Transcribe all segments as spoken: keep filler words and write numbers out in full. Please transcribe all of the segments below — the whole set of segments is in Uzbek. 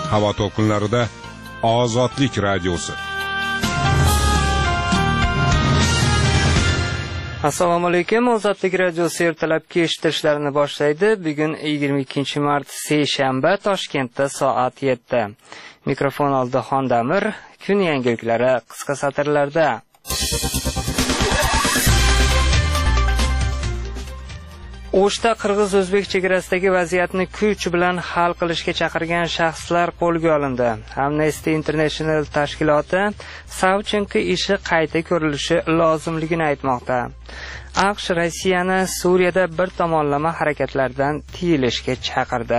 Havo to'lqinlarida Ozodlik radiosi. Assalomu alaykum. Ozodlik radiosi ertalabki eshitishlarini boshlaydi. Bugun yigirma ikkinchi mart seshanba, Toshkentda soat yetti. Mikrofon oldida Xondamir. Kun yangiliklari qisqa satrlarda. O'shda qirg'iz-o'zbek chegarasidagi vaziyatni kuch bilan hal qilishga chaqirgan shaxslar qo'lga olindi. Amnesty International tashkiloti Savchenko ishi qayta ko'rilishi lozimligini aytmoqda. AQSh Rossiyani Suriyada bir tomonlama harakatlardan tiyilishga chaqirdi.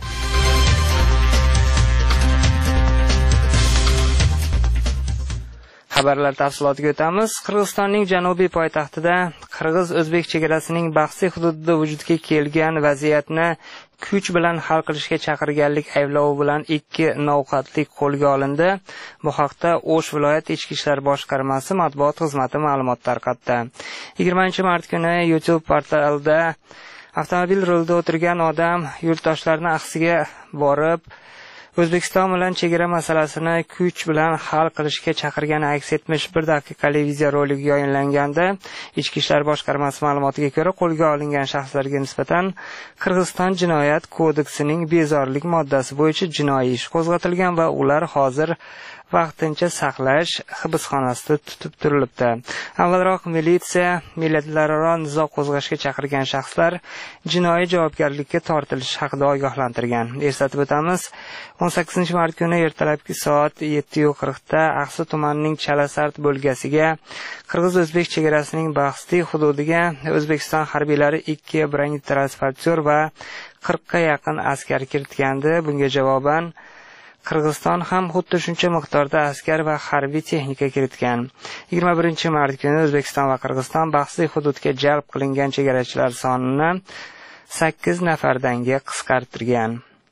Xabarlar tafsilotiga o'tamiz. Qirg'izistonning janubiy poytaxtida qirg'iz-o'zbek chegarasining bahsiy hududida vujudga kelgan vaziyatni kuch bilan hal qilishga chaqirganlik ayblovi bilan ikki novqatlik qo'lga olindi. Bu haqda O'sh viloyat ichki ishlar boshqarmasi matbuot xizmati ma'lumot tarqatdi. yigirmanchi mart kuni YouTube portalida avtomobil rulida o'tirgan odam yurtdoshlarning axsiga borib O'zbekiston bilan chegara masalasini kuch bilan hal qilishga chaqirgani aks etmish bir daqiqalik video rolik yayinlanganda, Ichki ishlar boshqarmasi ma'lumotiga ko'ra, qo'lga olingan shaxslarga nisbatan Qirg'iziston jinoyat kodeksining bezorilik moddasi bo'yicha jinoiy ish qo'zg'atilgan va ular hozir vaqtincha saqlash hibsxonasida tutib turilibdi. Avvalroq militsiya millatlararo nizo qo'zg'ashga chaqirgan shaxslar jinoiy javobgarlikka tortilishi haqida ogohlantirgan. Eslatib o'tamiz, o'n sakkizinchi mart kuni ertalabki soat yetti qirq da Aqsa tumanining Chalasart bo'lgasiga qirg'iz-o'zbek chegarasining bahsli hududiga O'zbekiston harbiylari ikki bronetransportyor va qirqqa yaqin askar kiritgandi. Bunga javoban Qirg'iziston ham xuddi shuncha miqdorda askar va harbiy texnika kiritgan. yigirma birinchi mart kuni O'zbekiston va Qirg'iziston bahsli hududga jalb qilingan chegarachilar sonini sakkiz nafardanga qisqartirgan.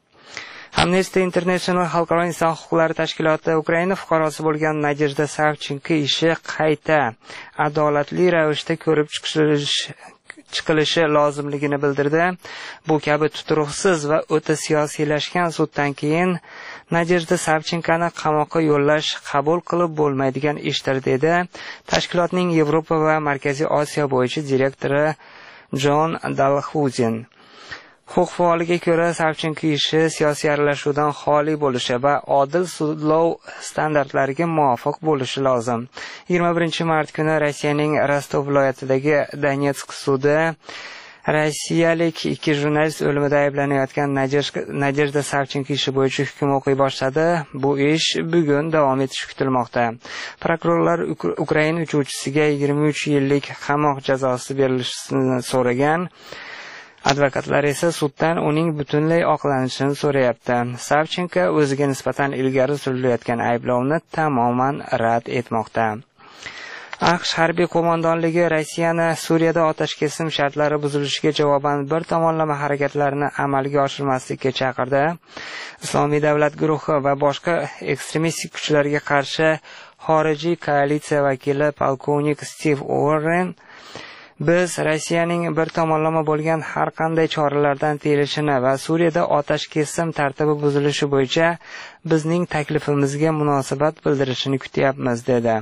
Amnesty International xalqaro inson huquqlari tashkiloti Ukraina fuqarosi bo'lgan Nadejda Savchenko ishi qayta adolatli ravishda ko'rib chiqilishi chiqilishi lozimligini bildirdi. Bu kabi tuturuqsiz va o'ta siyosiylashgan suddan keyin Nadejda Savchenkoni qamoqqa yo'llash qabul qilib bo'lmaydigan ishdir, dedi tashkilotning Yevropa va Markaziy Osiyo bo'yicha direktori Jon Dalxuzin. Huquq faoliga ko'ra, Savchenko ishi siyosiy aralashuvdan xoli bo'lishi va odil sudlov standartlariga muvofiq bo'lishi lozim. yigirma birinchi mart kuni Rossiyaning Rostov viloyatidagi Donetsk sudi rossiyalik ikki jurnalist o'limida ayblanayotgan Nadejda Savchenko ishi bo'yicha hukm o'qiy boshladi. Bu ish bugun davom etishi kutilmoqda. Prokurorlar Ukraina uchuvchisiga yigirma uch yillik qamoq jazosi berilishini so'ragan. Advokatlar esa suddan uning butunlay oqlanishini so'rayapti. Savchenko o'ziga nisbatan ilgari surilayotgan ayblovni tamoman rad etmoqda. AQSh harbiy qo'mondonligi Rossiyani Suriyada otashkesim shartlari buzilishiga javoban bir tomonlama harakatlarni amalga oshirmaslikka chaqirdi. Islomiy davlat guruhi va boshqa ekstremistik kuchlarga qarshi xorijiy koalitsiya vakili polkovnik Stiv Warren Biz Rossiyaning bir tomonlama bo'lgan har qanday choralardan tiyilishini va Suriyada otashkesim tartibi buzilishi bo'yicha bizning taklifimizga munosabat bildirishini kutyapmiz, dedi.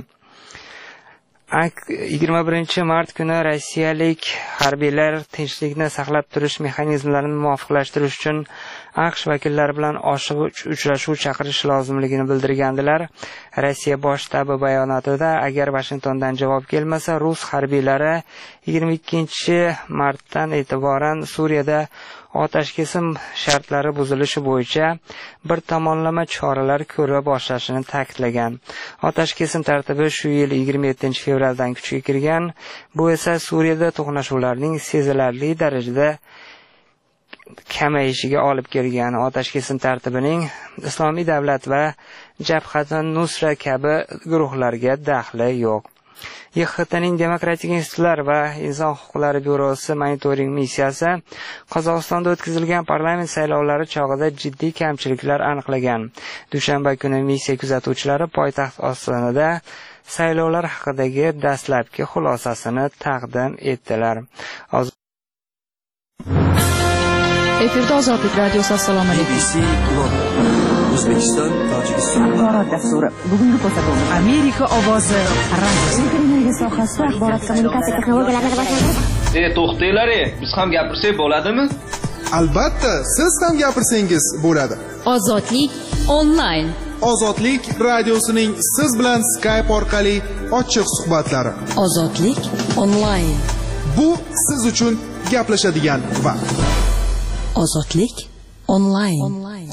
yigirma birinchi mart kuni rossiyalik harbiylar tinchlikni saqlab turish mexanizmlarini muvofiqlashtirish uchun AQSh vakillari bilan ochiq uchrashuv chaqirish lozimligini bildirgandilar. Rossiya bosh shtabi bayonotida agar Washingtondan javob kelmasa, rus harbiylari yigirma ikkinchi martdan e'tiboran Suriyada otashkesim shartlari buzilishi bo'yicha bir tomonlama choralar ko'ra boshlashini ta'kidlagan. Otashkesim tartibi shu yil yigirma yettinchi fevraldan kuchga kirgan. Bu esa Suriyada to'qnashuvlarning sezilarli darajada kamayishiga olib kelgan. Otashkesim tartibining Islomiy davlat va Jabhat Nusra kabi guruhlarga daxli yo'q. Y X T'ning Demokratik institutlar va Inson huquqlari byurosi monitoring missiyasi Qozog'istonda o'tkazilgan parlament saylovlari chog'ida jiddiy kamchiliklar aniqlagan. Dushanba kuni missiya kuzatuvchilari poytaxt ostonada saylovlar haqidagi dastlabki xulosasini taqdim etdilar. Efirda Ozodlik radiosi. Assalomu alaykum. O'zbekiston, Tojikiston axborot dasturi. Bugungi ko'rsatuvimiz Amerika ovozi radiosi. Energiya sohasida axborot kommunikatsiya texnologiyalarini rivojlantirish. E, to'xtanglar, biz ham gapirsak bo'ladimi? Albatta, siz ham gapirsangiz bo'ladi. Ozodlik onlayn. Ozodlik radiosining siz bilan Skype orqali ochiq suhbatlari. Ozodlik onlayn. Bu siz uchun gaplashadigan vaqt. Ozodlik onlayn.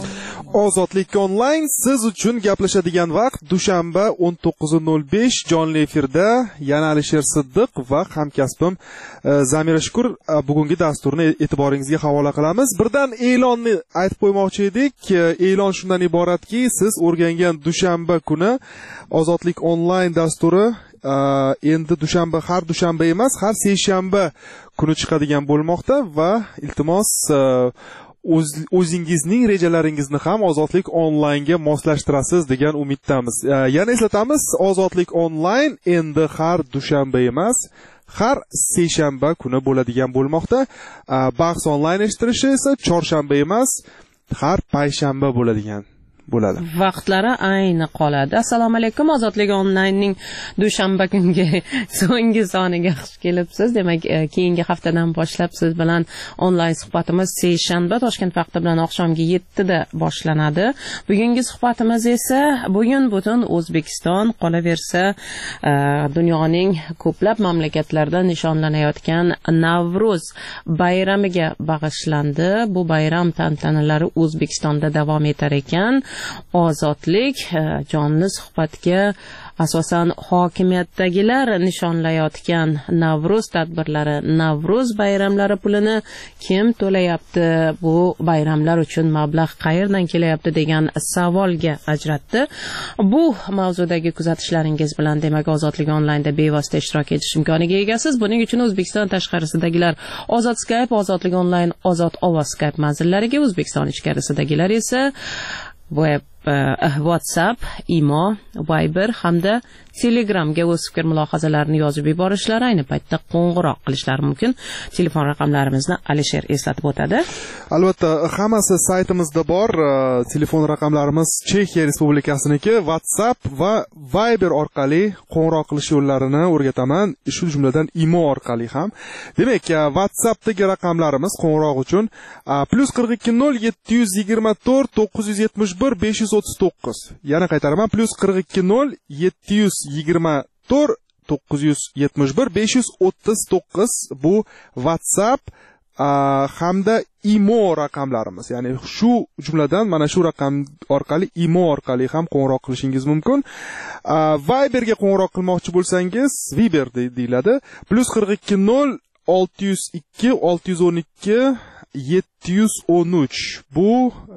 Ozodlik onlayn siz uchun gaplashadigan vaqt dushanba o'n to'qqiz nol besh jonli efirda yana Alisher Siddiq va hamkasbim Zamira Shukur bugungi dasturni e'tiboringizga havola qilamiz. Birdan e'lonni aytib qo'ymoqchi edik. E'lon shundan iboratki, siz o'rgangan dushanba kuni Ozodlik onlayn dasturi endi dushanba har dushanba emas, har seshanba kuni chiqadigan bo'lmoqda va iltimos O'z, o'zingizning rejalaringizni ham Ozodlik onlaynga moslashtirasiz degan umiddamiz. Yana eslatamiz, Ozodlik onlayn endi har dushanba emas, har seshanba kuni bo'ladigan bo'lmoqda. Bahs onlayn eshittirishi esa chorshanba emas, har payshanba bo'ladigan bo'ladi. Vaqtlari ayni qoladi. Assalomu alaykum, Ozodlik onlaynning dushanba kungi so'nggi soniga xush kelibsiz. Demak, keyingi haftadan boshlab siz bilan onlayn suhbatimiz seshanba Toshkent vaqti bilan oqshomgi yettida boshlanadi. Bugungi suhbatimiz esa bugun butun O'zbekiston, qolaversa dunyoning ko'plab mamlakatlarida nishonlanayotgan Navro'z bayramiga bag'ishlandi. Bu bayram tantanalari O'zbekistonda davom etar ekan. Ozodlik jonli suhbatga asosan hokimiyatdagilar nishonlayotgan Navro'z tadbirlari, Navro'z bayramlari pulini kim to'layapti, bu bayramlar uchun mablag' qayerdan kelyapti degan savolga ajratdi. Bu mavzudagi kuzatishlaringiz bilan demak Ozodlik onlaynda bevosita ishtirok etish imkoniga egasiz. Buning uchun O'zbekiston tashqarisidagilar Ozod Skype, Ozodlik onlayn, Ozod ovoz Skype manzillariga, O'zbekiston ichkarisidagilar esa web, uh, WhatsApp, Imo, Viber hamda Telegramga o'z fikr mulohazalarini yozib yuborishlari, ayni paytda qo'ng'iroq qilishlari mumkin. Telefon raqamlarimizni Alisher eslatib o'tadi. Albatta, hammasi saytimizda bor. Telefon raqamlarimiz Chexiya Respublikasiniki, WhatsApp va Viber orqali qo'ng'iroq qilish yo'llarini o'rgataman, shu jumladan Imo orqali ham. Demak, WhatsAppdagi raqamlarimiz qo'ng'iroq uchun plus qirq ikki nol yetti yuz yigirma to'rt to'qqiz yuz yetmish bir besh yuz o'ttiz to'qqiz. Yana qaytaraman, plus qirq ikki nol yetti yuz yigirma to'rt to'qqiz yuz yetmish bir besh yuz o'ttiz to'qqiz bu WhatsApp hamda Imo raqamlarimiz. Ya'ni shu jumladan mana shu raqam orqali Imo orqali ham qo'ng'iroq qilishingiz mumkin. Viberga qo'ng'iroq qilmoqchi bo'lsangiz, Viber deyiladi. plus qirq ikki nol olti yuz ikki olti yuz o'n ikki yetti yuz o'n uch bu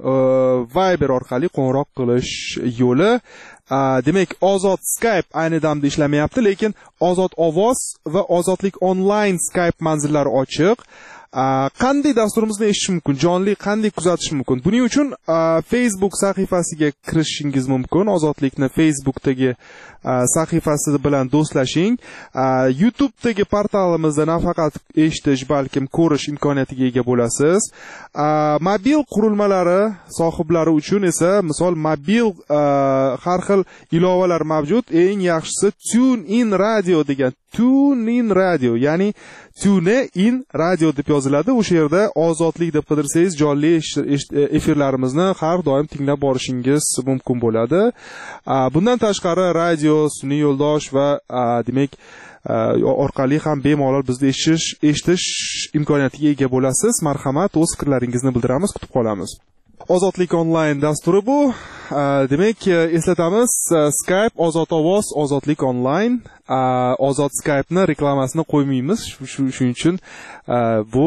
Viber orqali qo'ng'iroq qilish yo'li. Demak, Ozod Skype ayni damda ishlamayapti, lekin Ozod ovoz va Ozodlik onlayn Skype manzillari ochiq. Qanday dasturimizni eshitish mumkin? Jonli qanday kuzatish mumkin? Buning uchun Facebook sahifasiga kirishingiz mumkin. Ozodlikni Facebookdagi sahifasi bilan do'stlashing. YouTube'dagi portalimizda nafaqat eshitish, balkim ko'rish imkoniyatiga ega bo'lasiz. Mobil qurilmalari sohiblari uchun esa, misol mobil har xil ilovalar mavjud. Eng yaxshisi TuneIn Radio degan TuneIn Radio, ya'ni Tune in radio deb yoziladi. O'sha yerda Ozodlik deb qidirsangiz jonli efirlarimizni har doim tinglab borishingiz mumkin bo'ladi. Bundan tashqari radio, sun'iy yo'ldosh va demak orqali ham bemalol bizni eshitish, eshitish imkoniyatiga ega bo'lasiz. Marhamat, o'z fikrlaringizni bildiramiz, kutib qolamiz. Ozodlik onlayn dasturi bu. Demak, eslatamiz, Skype Ozod ovoz, Ozodlik onlayn. Ozod Skype'ni reklamasini qo'ymaymiz. Shuning uchun bu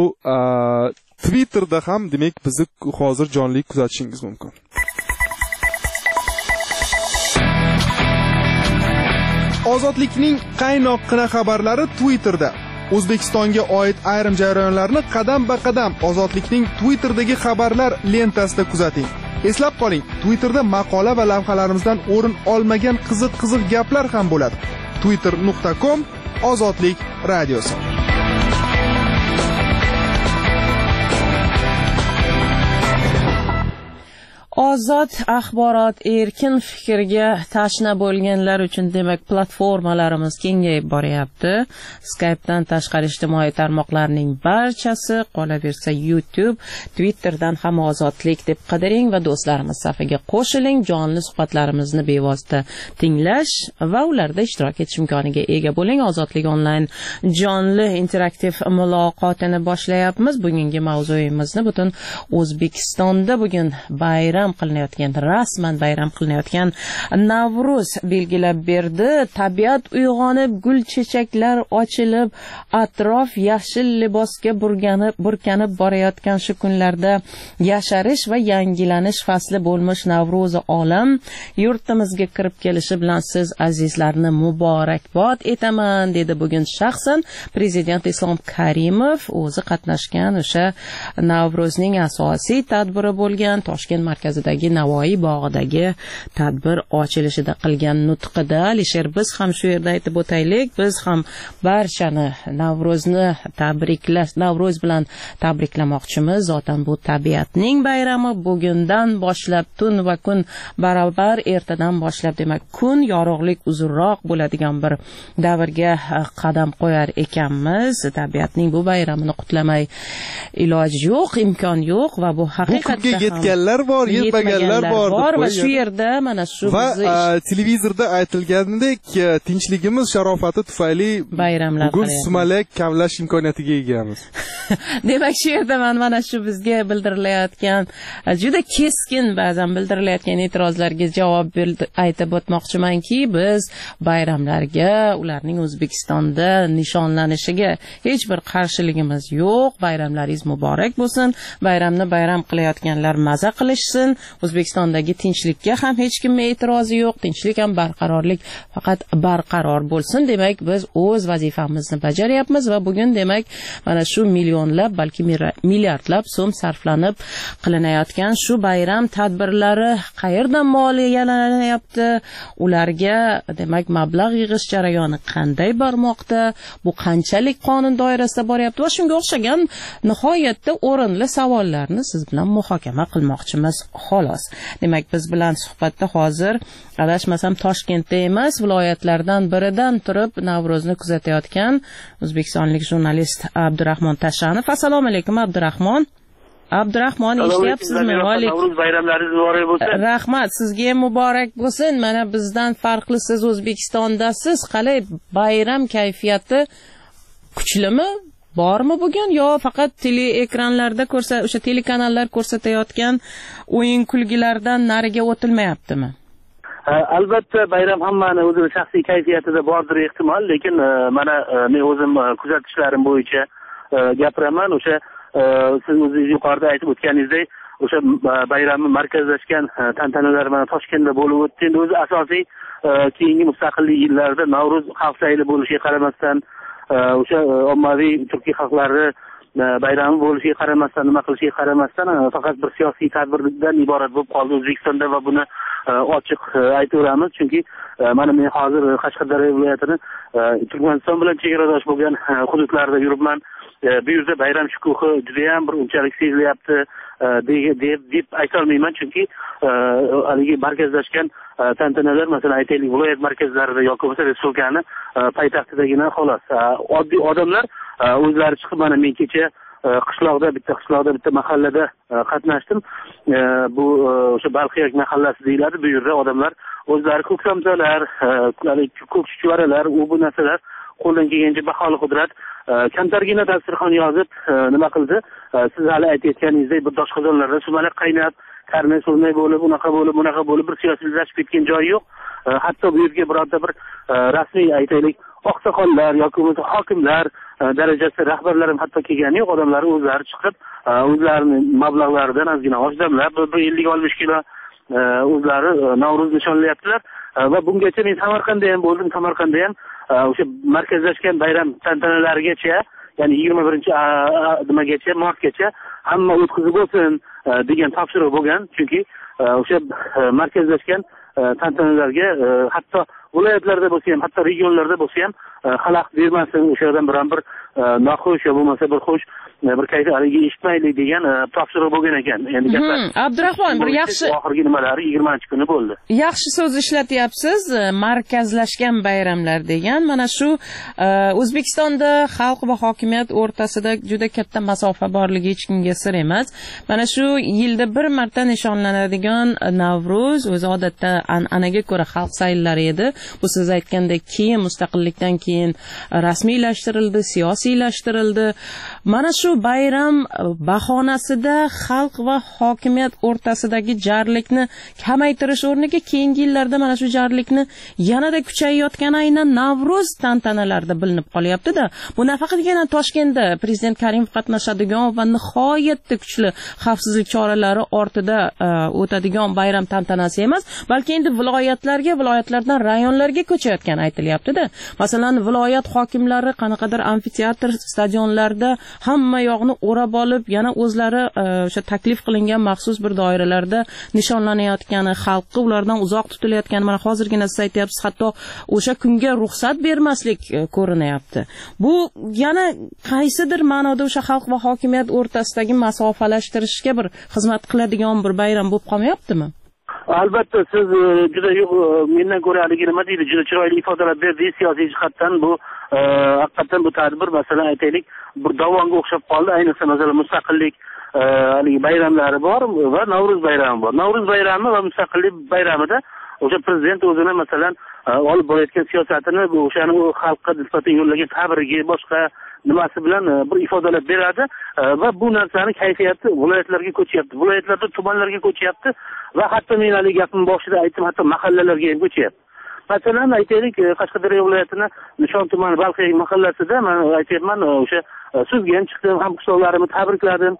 Twitterda ham demak bizni hozir jonli kuzatishingiz mumkin. Ozodlikning qaynoqqina xabarlari Twitterda. O'zbekistonga oid ayrim jarayonlarni qadam-ba-qadam Ozodlikning Twitter'dagi xabarlar lentasida kuzating. Eslab qoling, Twitter'da maqola va lavhalarimizdan o'rin olmagan qiziq-qiziq gaplar ham bo'ladi. twitter nuqta com Ozodlik radiosi. ozod axborot, erkin fikrga tashna bo'lganlar uchun demak platformalarimiz kengayib boryapti. Skype'dan tashqari ijtimoiy tarmoqlarning barchasi, qolaversa YouTube, Twitterdan ham ozodlik deb qidiring va do'stlarimiz safiga qo'shiling. Jonli suhbatlarimizni bevosita tinglash va ularda ishtirok etish imkoniga ega bo'ling. Ozodlik onlayn jonli interaktiv muloqotini boshlayapmiz. Bugungi mavzuyimizni butun O'zbekistonda bugun bayram qilinayotgan, rasman bayram qilinayotgan Navruz belgilab berdi. Tabiat uyg'onib, gul chechaklar ochilib, atrof yashil libosga burganib, burkanib borayotgan shu kunlarda yasharish va yangilanish fasli bo'lmish Navro'zi olam yurtimizga kirib kelishi bilan siz azizlarni muborakbod etaman dedi bugun shaxsan Prezident Islom Karimov o'zi qatnashgan o'sha Navruzning asosiy tadbiri bo'lgan Toshkent markazidagi Navoiy bog'idagi tadbir ochilishida qilgan nutqida. Alisher, biz ham shu yerda aytib o'taylik, biz ham barchani Navro'zni tabriklash, Navruz bilan tabriklamoqchimiz. Zotan bu tabiatning bayrami. Bugundan boshlab tun va kun barobar, ertadan boshlab demak kun yorug'lik uzunroq bo'ladigan bir davrga qadam qo'yar ekanmiz. Tabiatning bu bayramini qutlamay iloj yo'q, imkon yo'q va bu haqiqatda ham yetganlar bor, yetmaganlar bor va shu yerda mana shu va televizorda aytilganidek tinchligimiz sharofati tufayli bayramlar bugun sumalak kavlash imkoniyatiga egamiz. Demak, shu yerda man mana shu bizga bildirilayotgan juda keskin ba'zan bildirilayotgan e'tirozlarga javob aytib o'tmoqchimanki, biz bayramlarga, ularning O'zbekistonda nishonlanishiga hech bir qarshiligimiz yo'q. Bayramlaringiz muborak bo'lsin. Bayramni bayram qilayotganlar maza qilishsin. O'zbekistondagi tinchlikka ham hech kimning e'tirozi yo'q. Tinchlik ham barqarorlik faqat barqaror bo'lsin. Demak, biz o'z vazifamizni bajaryapmiz va bugun demak mana shu millionlab, balki milliardlab so'm sarflanib qilinayotgan shu bayram tadbirlari qayerdan moliyalanyapti? Ularga demak mablag' yig'ish jarayoni qanday bormoqda? Bu qanchalik qonun doirasida boryapti? Va shunga o'xshagan nihoyatda o'rinli savollarni siz bilan muhokama qilmoqchimiz xolos. Demak, biz bilan suhbatda hozir adashmasam Toshkentda emas, viloyatlardan biridan turib Navro'zni kuzatayotgan o'zbekistonlik jurnalist Abdurahmon Tashanov. Assalomu alaykum Abdurahmon. Abdurahmon, eshityapsizmi? Navruz bayramlaringiz muborak bo'lsin. Rahmat, sizga ham muborak bo'lsin. Mana bizdan farqli siz O'zbekistondasiz. Qalay bayram kayfiyati kuchlimi? Bormi bugun yo faqat tele ekranlarda ko'rsa, o'sha telekanallar ko'rsatayotgan o'yin kulgilardan nariga o'tilmayaptimi? Albatta bayram hammani o'zining shaxsiy kayfiyatida bordir ehtimol, lekin mana men o'zim kuzatishlarim bo'yicha gapiraman. O'sha siz o'zingiz yuqorida aytib o'tganingizdek, o'sha bayramni markazlashgan tantanalar mana Toshkentda bo'lib o'tdi. Endi o'zi asosiy keyingi mustaqillik yillarida Navruz xalq sayli bo'lishiga qaramasdan, o'sha ommaviy turkiy xalqlari bayrami bo'lishiga qaramasdan, nima qilishiga qaramasdan faqat bir siyosiy tadbirdan iborat bo'lib qoldi O'zbekistonda va buni ochiq aytaveramiz. Chunki mana men hozir Qashqadaryo viloyatini Turkmaniston bilan chegaradosh bo'lgan hududlarda yuribman. Bu yerda bayram shukuhi juda ham bir unchalik sezilyapti deb deb aytolmayman, chunki haligi markazlashgan tantanalar, masalan aytaylik, viloyat markazlarida yoki bo'lmasa respublikani poytaxtidagina xolos. Oddiy odamlar o'zlari chiqib, mana men kecha qishloqda, bitta qishloqda, bitta mahallada qatnashdim. Bu o'sha Balqiyak mahallasi deyiladi. Bu yerda odamlar o'zlari ko'ksamzalar, ko'k chuchvaralar, u bu narsalar qo'ldan kelgancha baholi qudrat kamtargina dasturxon yozib nima qildi? Siz hali aytayotganingizdek bir doshqozonlarda sumalak qaynab, karnay so'lmay bo'lib, unaqa bo'lib, bunaqa bo'lib bir siyosiylashib ketgan joyi yo'q. Hatto bu yerga birorta bir rasmiy aytaylik oqsoqollar yoki bo'lmasa hokimlar darajasida rahbarlar ham hatto kelgani yo'q. Odamlar o'zlari chiqib, o'zlarining mablag'laridan ozgina oshdamlab bir ellik oltmish kilo o'zlari Navruz nishonlayaptilar. Va bungacha men Samarqandda ham bo'ldim. Samarqandda ham o'sha markazlashgan bayram tantanalarigacha, ya'ni yigirma birinchi nimagacha, martgacha hamma o'tkazib bo'lsin degan topshiriq bo'lgan. Chunki o'sha markazlashgan tantanalarga hatto viloyatlarda bo'lsa ham, hatto regionlarda bo'lsa ham xalaqit bermasin, o'sha yerdan biron bir noxush yo bo'lmasa bir xush bir kayfi haligi eshitmaylik degan topshiriq bo'lgan ekan. Endi gaplar Abdurahmon, bir yaxshi oxirgi nimalari yigirmanchi kuni bo'ldi. Yaxshi so'z ishlatyapsiz, markazlashgan bayramlar degan. Mana shu O'zbekistonda xalq va hokimiyat o'rtasida juda katta masofa borligi hech kimga sir emas. Mana shu yilda bir marta nishonlanadigan Navro'z o'zi odatda an'anaga ko'ra xalq sayllari edi. Bu siz aytgandek keyin mustaqillikdan keyin rasmiylashtirildi, siyosiylashtirildi. Mana shu bayram bahonasida xalq va hokimiyat o'rtasidagi jarlikni kamaytirish o'rniga keyingi yillarda mana shu jarlikni yanada kuchayayotgani aynan Navro'z tantanalarida bilinib qolyapti-da. Bu nafaqatgina Toshkentda prezident Karimov qatnashadigan va nihoyatda kuchli xavfsizlik choralari ortida o'tadigan bayram tantanasi emas, balki endi viloyatlarga, viloyatlardan rayonlarga ko'chayotgani aytilyapti-da. Masalan, viloyat hokimlari qanaqadir amfiteatr stadionlarda hamma yoqni o'rab olib, yana o'zlari o'sha taklif qilingan maxsus bir doiralarda nishonlanayotgani, xalqqa ulardan uzoq tutilayotgani, mana hozirgina siz aytyapsiz, hatto o'sha kunga ruxsat bermaslik ko'rinyapti. Bu yana qaysidir ma'noda o'sha xalq va hokimiyat o'rtasidagi masofalashtirishga bir xizmat qiladigan bir bayram bo'lib qolmayaptimi? Albatta, siz juda mendan ko'ra haligi nima deydi, juda chiroyli ifodalar berdingiz. Siyosiy jihatdan bu haqiqatan bu tadbir, masalan aytaylik, bir dovonga o'xshab qoldi. Ayniqsa masalan mustaqillik haligi bayramlari bor va Navro'z bayrami bor. Navro'z bayrami va mustaqillik bayramida o'sha prezident o'zini masalan olib borayotgan siyosatini, o'shani xalqqa nisbatan yo'llagan tabrigi, boshqa nimasi bilan bir ifodalab beradi va bu narsani kayfiyati viloyatlarga ko'chyapti. Viloyatlarda tumanlarga ko'chyapti va hatto men hali gapim boshida aytdim, hatto mahallalarga ham ko'chyapti. Masalan, aytaylik, Qashqadaryo viloyatining Nishon tumani Balxiy mahallasida men aytayapman, o'sha sizga ham chiqdim, ham qishloqlarimni tabrikladim.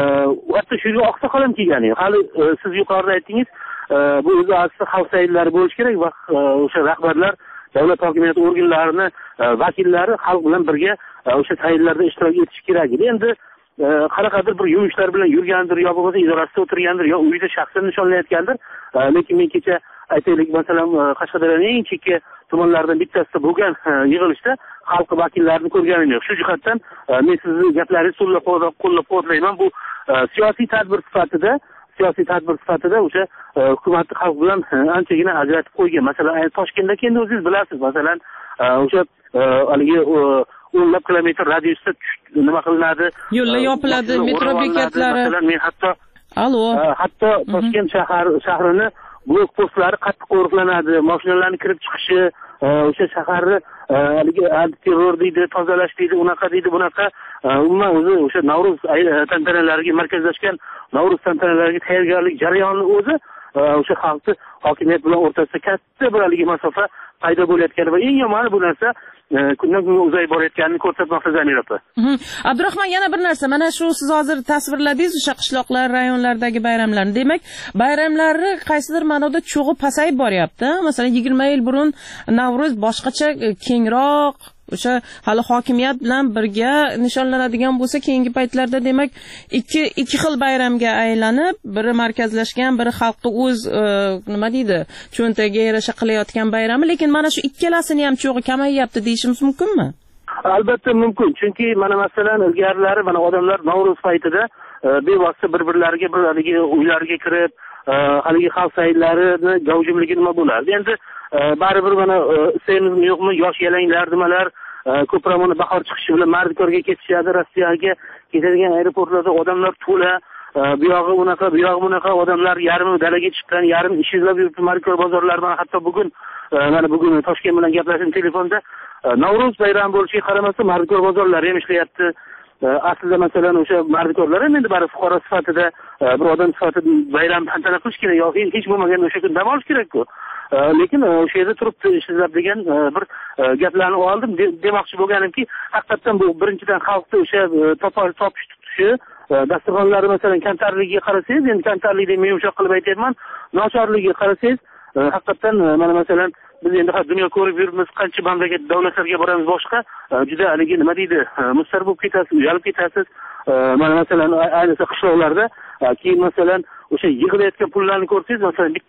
Hatto shunga oqsoqol ham kelgan. Hali siz yuqorida aytdingiz, bu o'zi asli xalq sayllari bo'lishi kerak va o'sha rahbarlar, davlat hokimiyati organlarini vakillari xalq bilan birga o'sha sayillarda ishtirok etishi kerak edi. Endi qanaqadir bir yumushlar bilan yurgandir, yo bo'lmasa idorasida o'tirgandir, yo uyida shaxsan nishonlayotgandir. Lekin men kecha aytaylik, masalan Qashqadaryoning eng chekka tumanlaridan bittasida bo'lgan yig'ilishda xalq vakillarini ko'rganim yo'q. Shu jihatdan men sizni gaplaringizni qo'llab-quvvatlayman. Bu siyosiy tadbir sifatida siyosiy tadbir sifatida o'sha hukumatni xalq bilan anchagina ajratib qo'ygan. Masalan, Toshkentda endi o'zingiz bilasiz, masalan o'sha haligi o'nlab kilometr radiusda nima qilinadi, yo'llar yopiladi, metro bekatlari. Masalan, men hatto Allo, hatto Toshkent shahar shahrini blok postlari qattiq qo'riqlanadi, mashinalarning kirib chiqishi, o'sha shaharni haligi antiterror deydi, tozalash deydi, unaqa deydi, bunaqa. Umuman o'zi o'sha Navro'z tantanalariga markazlashgan Navro'z tantanalariga tayyorgarlik jarayoni o'zi o'sha xalqni hokimiyat bilan o'rtasida katta bir haligi masofa paydo bo'layotgani va eng yomoni bu narsa kundan kunga uzayib borayotganini ko'rsatmoqda Zamir opa. Abdurahmon, yana bir narsa, mana shu siz hozir tasvirladingiz o'sha qishloqlar, rayonlardagi bayramlarni. Demak, bayramlarni qaysidir ma'noda cho'g'i pasayib boryapti. Masalan, yigirma yil burun Navro'z boshqacha kengroq, o'sha hali hokimiyat bilan birga nishonlanadigan bo'lsa, keyingi paytlarda demak ikki ikki xil bayramga aylanib, biri markazlashgan, biri xalqqa o'z nima deydi, cho'ntagiga yarasha qilayotgan bayrami, lekin mana shu ikkalasini ham cho'g'i kamayyapti deyishimiz mumkinmi? Albatta mumkin, chunki mana masalan ilgarilari mana odamlar Navro'z paytida bevosita bir-birlariga bir haligi uylariga kirib, haligi xalq sayllarini gavjumligi nima bo'lardi. Endi baribir mana sevimizmi yo'qmi, yosh yalanglar nimalar ko'proq mana bahor chiqishi bilan Mardikorga ketishadi, Rossiyaga ketadigan aeroportlarda odamlar to'la, bu yog'i unaqa, bu yog'i bunaqa, odamlar yarmi dalaga chiqqan, yarmi ish izlab yuribdi Mardikorlar bozorlarida. Hatto bugun mana bugun Toshkent bilan gaplashdim telefonda, Navro'z bayrami bo'lishiga qaramasdan Mardikorlar bozorlari ham ishlayapti. Aslida masalan o'sha mardikorlar ham endi baribir fuqaro sifatida, bir odam sifatida bayram tantana qilish kerak yoki hech bo'lmaganda o'sha kun dam olish kerak-ku. Lekin o'sha yerda turibdi ishlab degan bir gaplarni oldim. Demoqchi bo'lganimki, haqiqatan bu birinchidan xalqni o'sha topish tutishi, dasturxonlari masalan kamtarligiga qarasangiz, endi kamtarlikni men yumshoq qilib aytyapman, nochorligiga qarasangiz, haqiqatan mana masalan biz endi dunyo ko'rib yuribmiz, qancha mamlakat davlatlarga boramiz, boshqa juda haligi nima deydi, mustar bo'lib ketasiz, uyalib ketasiz. Mana masalan ayniqsa qishloqlarda keyin masalan o'sha yig'ilayotgan pullarni ko'rsangiz, masalan bitta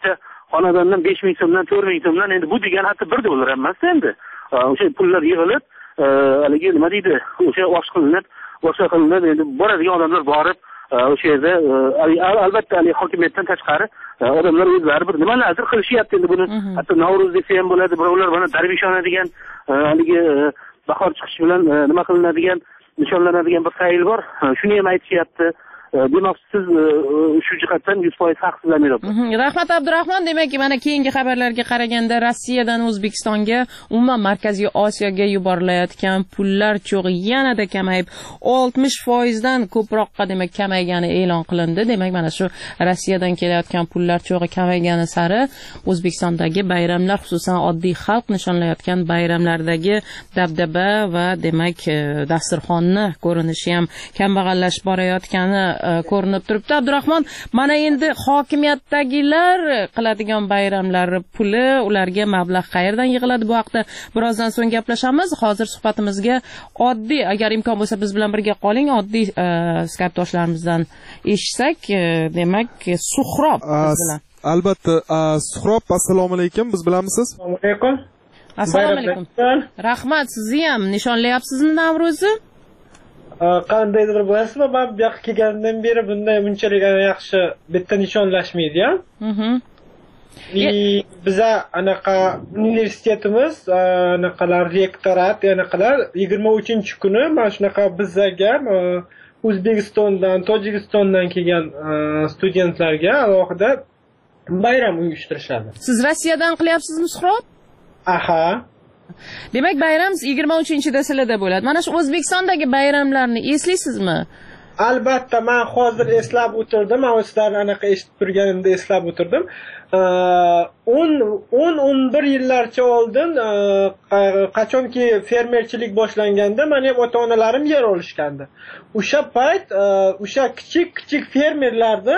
xonadondan besh ming so'mdan to'rt ming so'mdan endi bu degan hatto bir dollar ham emas endi o'sha pullar yig'ilib haligi nima deydi o'sha osh qilinib boshqa qilinib endi boradigan odamlar borib o'sha yerda albatta haligi hokimiyatdan tashqari odamlar o'zlari bir nimalardir qilishyapti endi buni hatto Navro'z desa ham bo'ladi birovlar mana Darvishona degan haligi bahor chiqishi bilan nima qilinadigan nishonlanadigan bir sayl bor shuni ham aytishyapti demoqchi siz shu jihatdan yuz foiz haqsiz Amirob. Rahmat Abdurahmon. Demak, mana keyingi xabarlarga qaraganda Rossiyadan O'zbekistonga, umuman Markaziy Osiyoga yuborilayotgan pullar cho'g'i yanada kamayib, oltmish foiz dan ko'proqqa demak kamaygani e'lon qilindi. Demak, mana shu Rossiyadan kelayotgan pullar cho'g'i kamaygani sari O'zbekistondagi bayramlar, xususan oddiy xalq nishonlayotgan bayramlardagi dabdaba va demak dasturxonni ko'rinishi ham kambag'allashib borayotgani ko'rinib turibdi. Abdurahmon, mana endi hokimiyatdagilar qiladigan bayramlar puli, ularga mablag' qayerdan yig'iladi? Bu haqda birozdan so'ng gaplashamiz. Hozir suhbatimizga oddiy, agar imkon bo'lsa biz bilan birga qoling, oddiy Skype-doshlarimizdan eshitsak, demak, Suhrob biz bilan. Albatta, Suhrob, assalomu alaykum. Biz bilanmisiz? Assalomu alaykum. Assalomu alaykum. Rahmat, sizni ham nishonlayapsizmi Navro'zni? Qandaydir bo'lasizmi? Men bu yoqqa kelgandan beri bunday bunchalik yaxshi bitta nishonlashmaydi-ya. Mhm. Biza anaqa universitetimiz, anaqalar rektorat, anaqalar yigirma uchinchi kuni mana shunaqa bizaga O'zbekistondan, Tojikistondan kelgan studentlarga alohida bayram uyushtirishadi. Siz Rossiyadan qilyapsizmi, Suhrob? Aha. Demak, bayram yigirma uchinchida sizlarda bo'ladi. Mana shu O'zbekistondagi bayramlarni eslaysizmi? Albatta, men hozir eslab o'tirdim. Men sizlarni anaqa eshitib turganimda eslab o'tirdim. o'n o'n bir yillarcha oldin qachonki fermerchilik boshlanganda, men ham ota-onalarim yer olishgandi. O'sha payt o'sha kichik-kichik fermerlarni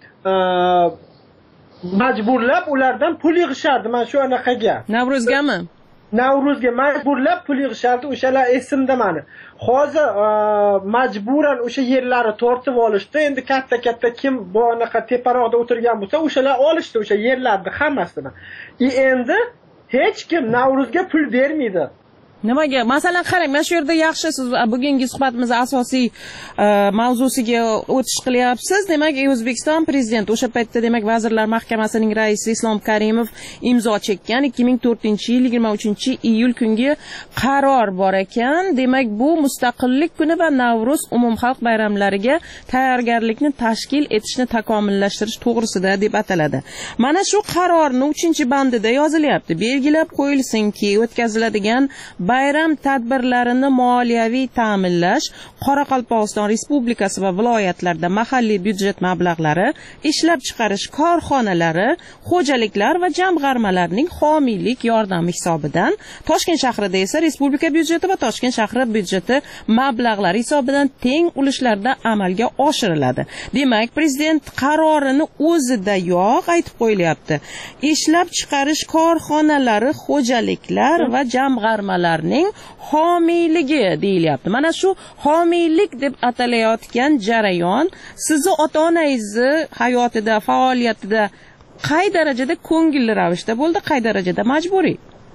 majburlab ulardan pul yig'ishardi. Men shu anaqaga. Navro'zgami? Navro'zga majburlab pul yig'ishardi. O'shalar esimda meni. Hozir majburan o'sha yerlarni tortib olishdi. Endi katta-katta kim bu anaqa teparoqda o'tirgan bo'lsa, o'shalar olishdi o'sha yerlarni hammasini. E endi hech kim Navro'zga pul bermaydi. Nimaga? Masalan, qarang, mana shu yerda yaxshi siz bugungi suhbatimiz asosiy mavzusiga o'tish qilyapsiz. Demak, O'zbekiston prezidenti o'sha paytda demak Vazirlar Mahkamasining raisi Islom Karimov imzo chekkan ikki ming to'rtinchi yil yigirma uchinchi iyul kungi qaror bor ekan. Demak, bu Mustaqillik kuni va Navro'z umumxalq bayramlariga tayyorgarlikni tashkil etishni takomillashtirish to'g'risida deb ataladi. Mana shu qarorning uchinchi bandida yozilyapti. Belgilab qo'yilsinki, o'tkaziladigan bayram tadbirlarini moliyaviy ta'minlash Qoraqalpog'iston Respublikasi va viloyatlarda mahalliy byudjet mablag'lari, ishlab chiqarish korxonalari, xo'jaliklar va jamg'armalarning homiylik yordami hisobidan, Toshkent shahrida esa respublika byudjeti va Toshkent shahri byudjeti mablag'lari hisobidan teng ulushlarda amalga oshiriladi. Demak, prezident qarorini o'zida yo'q aytib qo'yilyapti. Ishlab chiqarish korxonalari, xo'jaliklar va jamg'armalar ning homiyligi deyilyapti. Mana shu homiylik deb atalayotgan jarayon sizni ota-onangizni hayotida, faoliyatida qay darajada ko'ngilli ravishda bo'ldi, qay darajada majburiy?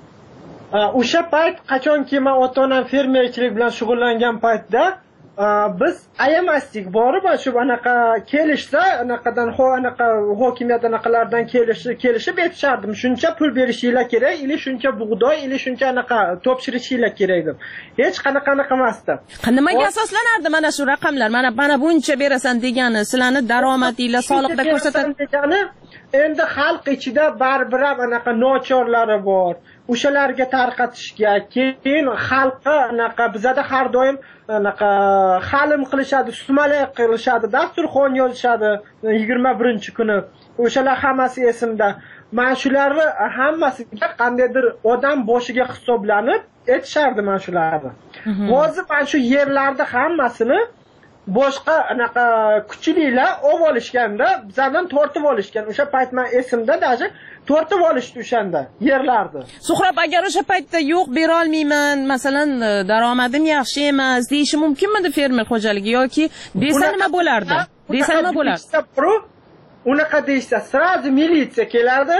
O'sha payt qachonki men ota-onam fermerchilik bilan shug'ullangan paytda biz ayamasdik, borib shu anaqa kelishsa, anaqadan ho anaqa hokimiyat anaqalardan kelishib kelishib aytishardim. Shuncha pul berishinglar kerak, ili shuncha bug'doy, ili shuncha anaqa topshirishinglar kerak deb. Hech qanaqa anaqa emasdi. Nimaga asoslanardi mana shu raqamlar? Mana mana buncha berasan degani, sizlarni daromadinglar soliqda ko'rsatadi degani. Endi xalq ichida baribir ham anaqa nochorlari bor. O'shalarga tarqatishga, keyin xalqqa anaqa bizada har doim anaqa halim qilishadi, sumalak qilishadi, dasturxon yozishadi yigirma birinchi kuni. O'shalar hammasi esimda. Mana shularni hammasiga qandaydir odam boshiga hisoblanib aytishardi mana shularni. Hozir mana shu yerlarda hammasini boshqa anaqa kuchlilar olib olishganda, bizdan tortib olishgan. O'sha payt men esimda даже tortib olishdi o'shanda yerlarni. Suhrob, agar o'sha paytda yo'q, bera olmayman, masalan, daromadim yaxshi emas, deyishi mumkinmidi fermer xo'jaligi yoki desa nima bo'lardi? Desa nima bo'lardi? Unaqa deysa, sразу militsiya kelardi.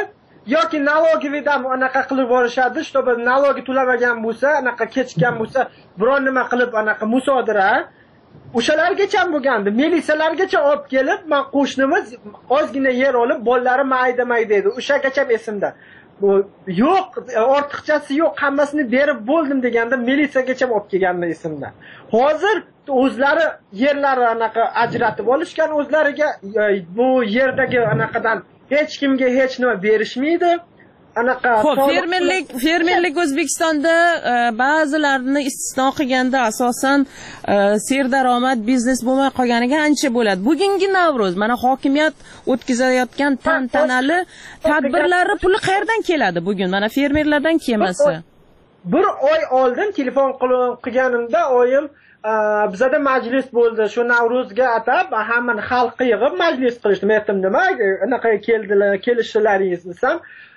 yoki nalogividan anaqa qilib yuborishadi, чтобы nalogi to'lamagan bo'lsa, anaqa kechikkan bo'lsa, biron nima qilib anaqa musodara o'shalargacha bo'lgandi. Militsiyalargacha olib kelib, men qo'shnimiz ozgina yer olib, bolalari mayda mayda edi. O'shagacha esimda. Bu yo'q, ortiqchasi yo'q, hammasini berib bo'ldim deganda militsiyagacha olib kelganmi esimda. Hozir o'zlari yerlari anaqa ajratib olishgan, o'zlariga bu yerdagi anaqadan hech kimga hech nima berishmaydi. Anaqa Xo'p, fermerlik, fermerlik O'zbekistonda ba'zilarini istisno qilganda asosan serdaromad biznes bo'lmay qolganiga ancha bo'ladi. Bugungi Navro'z mana hokimiyat o'tkazayotgan tantanali tadbirlari puli qayerdan keladi bugun? Mana fermerlardan kelmasa. Bir oy oldin telefon qilganimda oyim bizada majlis bo'ldi. Shu Navro'zga atab hammani xalqni yig'ib majlis qilishdi. Men aytdim, nima? Anaqa keldilar, kelishlaringiz desam,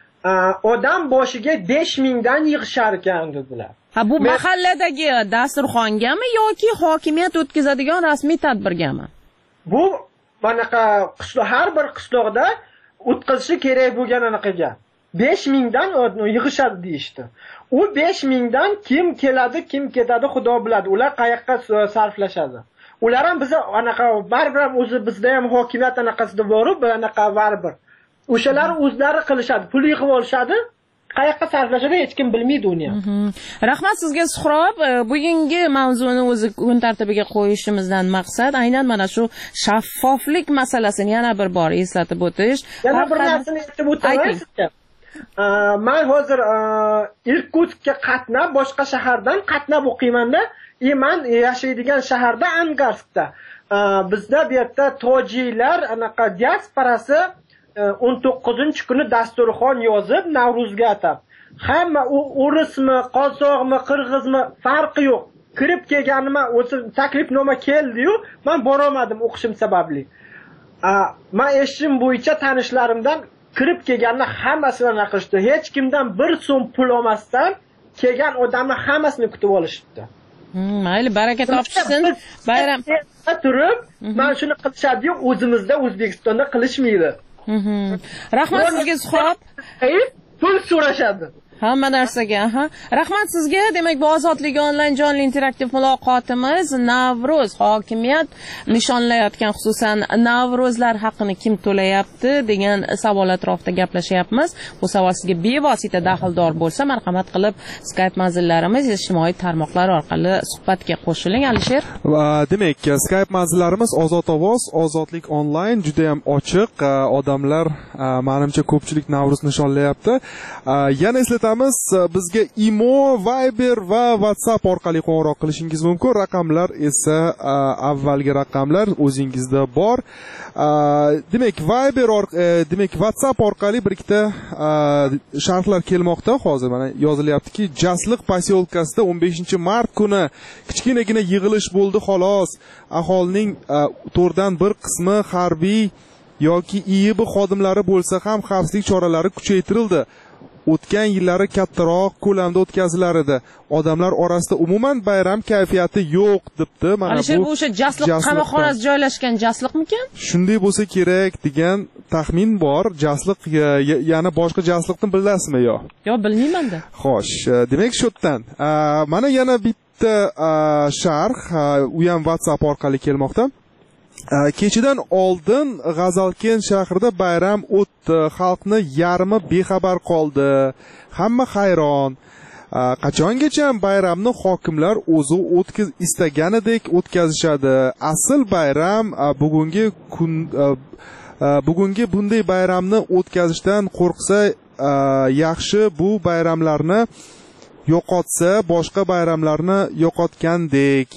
odam boshiga besh mingdan yig'ishar ekan dedilar. Ha, bu mahalladagi dasturxongami yoki hokimiyat o'tkazadigan rasmiy tadbirgami? Bu manaqa qishloq, har bir qishloqda o'tkazishi kerak bo'lgan anaqaga besh mingdan yig'ishadi deyishdi. U besh mingdan kim keladi, kim ketadi, Xudo biladi. Ular qayoqqa sarflashadi. Ular ham biza anaqa baribir o'zi bizda ham hokimiyat anaqasida borib, anaqa baribir o'shalar o'zlari qilishadi, pul yig'ib olishadi, qayoqqa sarflashadi hech kim bilmaydi uni ham. Rahmat sizga Suhrob. Bugungi mavzuni o'zi kun tartibiga qo'yishimizdan maqsad aynan mana shu shaffoflik masalasini yana bir bor eslatib o'tish. Yana bir narsani aytib o'taman sizga. Men hozir Irkutskka qatnab, boshqa shahardan qatnab o'qiyman-da. E men yashaydigan shaharda Angarskda. Bizda bu yerda tojiklar anaqa diasporasi o'n to'qqizinchi kuni dasturxon yozib Navro'zga atab. Hamma u o'rismi, qozoqmi, qirg'izmi farqi yo'q. Kirib kelganimda o'zi taklifnoma keldi-yu, men bora olmadim o'qishim sababli. Men eshitishim bo'yicha tanishlarimdan kirib kelganlar hammasini naqishdi. Hech kimdan bir so'm pul olmasdan kelgan odamni hammasini kutib olishibdi. Mayli, baraka topishsin. Bayram turib, men shuni qilishadi-yu, o'zimizda O'zbekistonda qilishmaydi. Rahmat sizga Suhrob. Pul so'rashadi. Hamma narsaga, ha. Rahmat sizga. Demak, bu Ozodlik onlayn jonli interaktiv muloqotimiz Navro'z hokimiyat nishonlayotgan, xususan Navro'zlar haqini kim to'layapti degan savol atrofida gaplashyapmiz. Bu savol sizga bevosita daxldor bo'lsa, marhamat qilib Skype manzillarimiz, ijtimoiy tarmoqlar orqali suhbatga qo'shiling. Alisher. Demak, Skype manzillarimiz Ozod ovoz, Ozodlik onlayn juda ham ochiq. Odamlar menimcha ko'pchilik Navro'z nishonlayapti. Yana eslatamiz, bizga Imo, Viber va WhatsApp orqali qo'ng'iroq qilishingiz mumkin. Raqamlar esa avvalgi raqamlar o'zingizda bor. Demak, Viber demak WhatsApp orqali bir ikkita shartlar kelmoqda. Hozir mana yozilyaptiki, Jasliq posyolkasida o'n beshinchi mart kuni kichkinagina yig'ilish bo'ldi xolos. Aholining to'rtdan bir qismi harbiy yoki I I B xodimlari bo'lsa ham xavfsizlik choralari kuchaytirildi. O'tgan yillari kattaroq ko'lamda o'tkazilar edi. Odamlar orasida umuman bayram kayfiyati yo'q debdi. Mana bu Alisher, bu o'sha Jasliq qamoqxonasi joylashgan Jasliqmikan? Shunday bo'lsa kerak degan taxmin bor. Jasliq yana boshqa Jasliqni bilasizmi yo? Yo'q, bilmayman-da. Xo'sh, demak shu yerdan. Mana yana bitta sharh, u ham WhatsApp orqali kelmoqda. Kechidan oldin G'azalken shahrida bayram o'tdi. Xalqni yarmi bexabar qoldi. Hamma hayron. Qachongacha bayramni hokimlar o'zi o'tkiz istaganidek o'tkazishadi. Asl bayram bugungi kun bugungi bunday bayramni o'tkazishdan qo'rqsa yaxshi, bu bayramlarni yo'qotsa boshqa bayramlarni yo'qotgandek.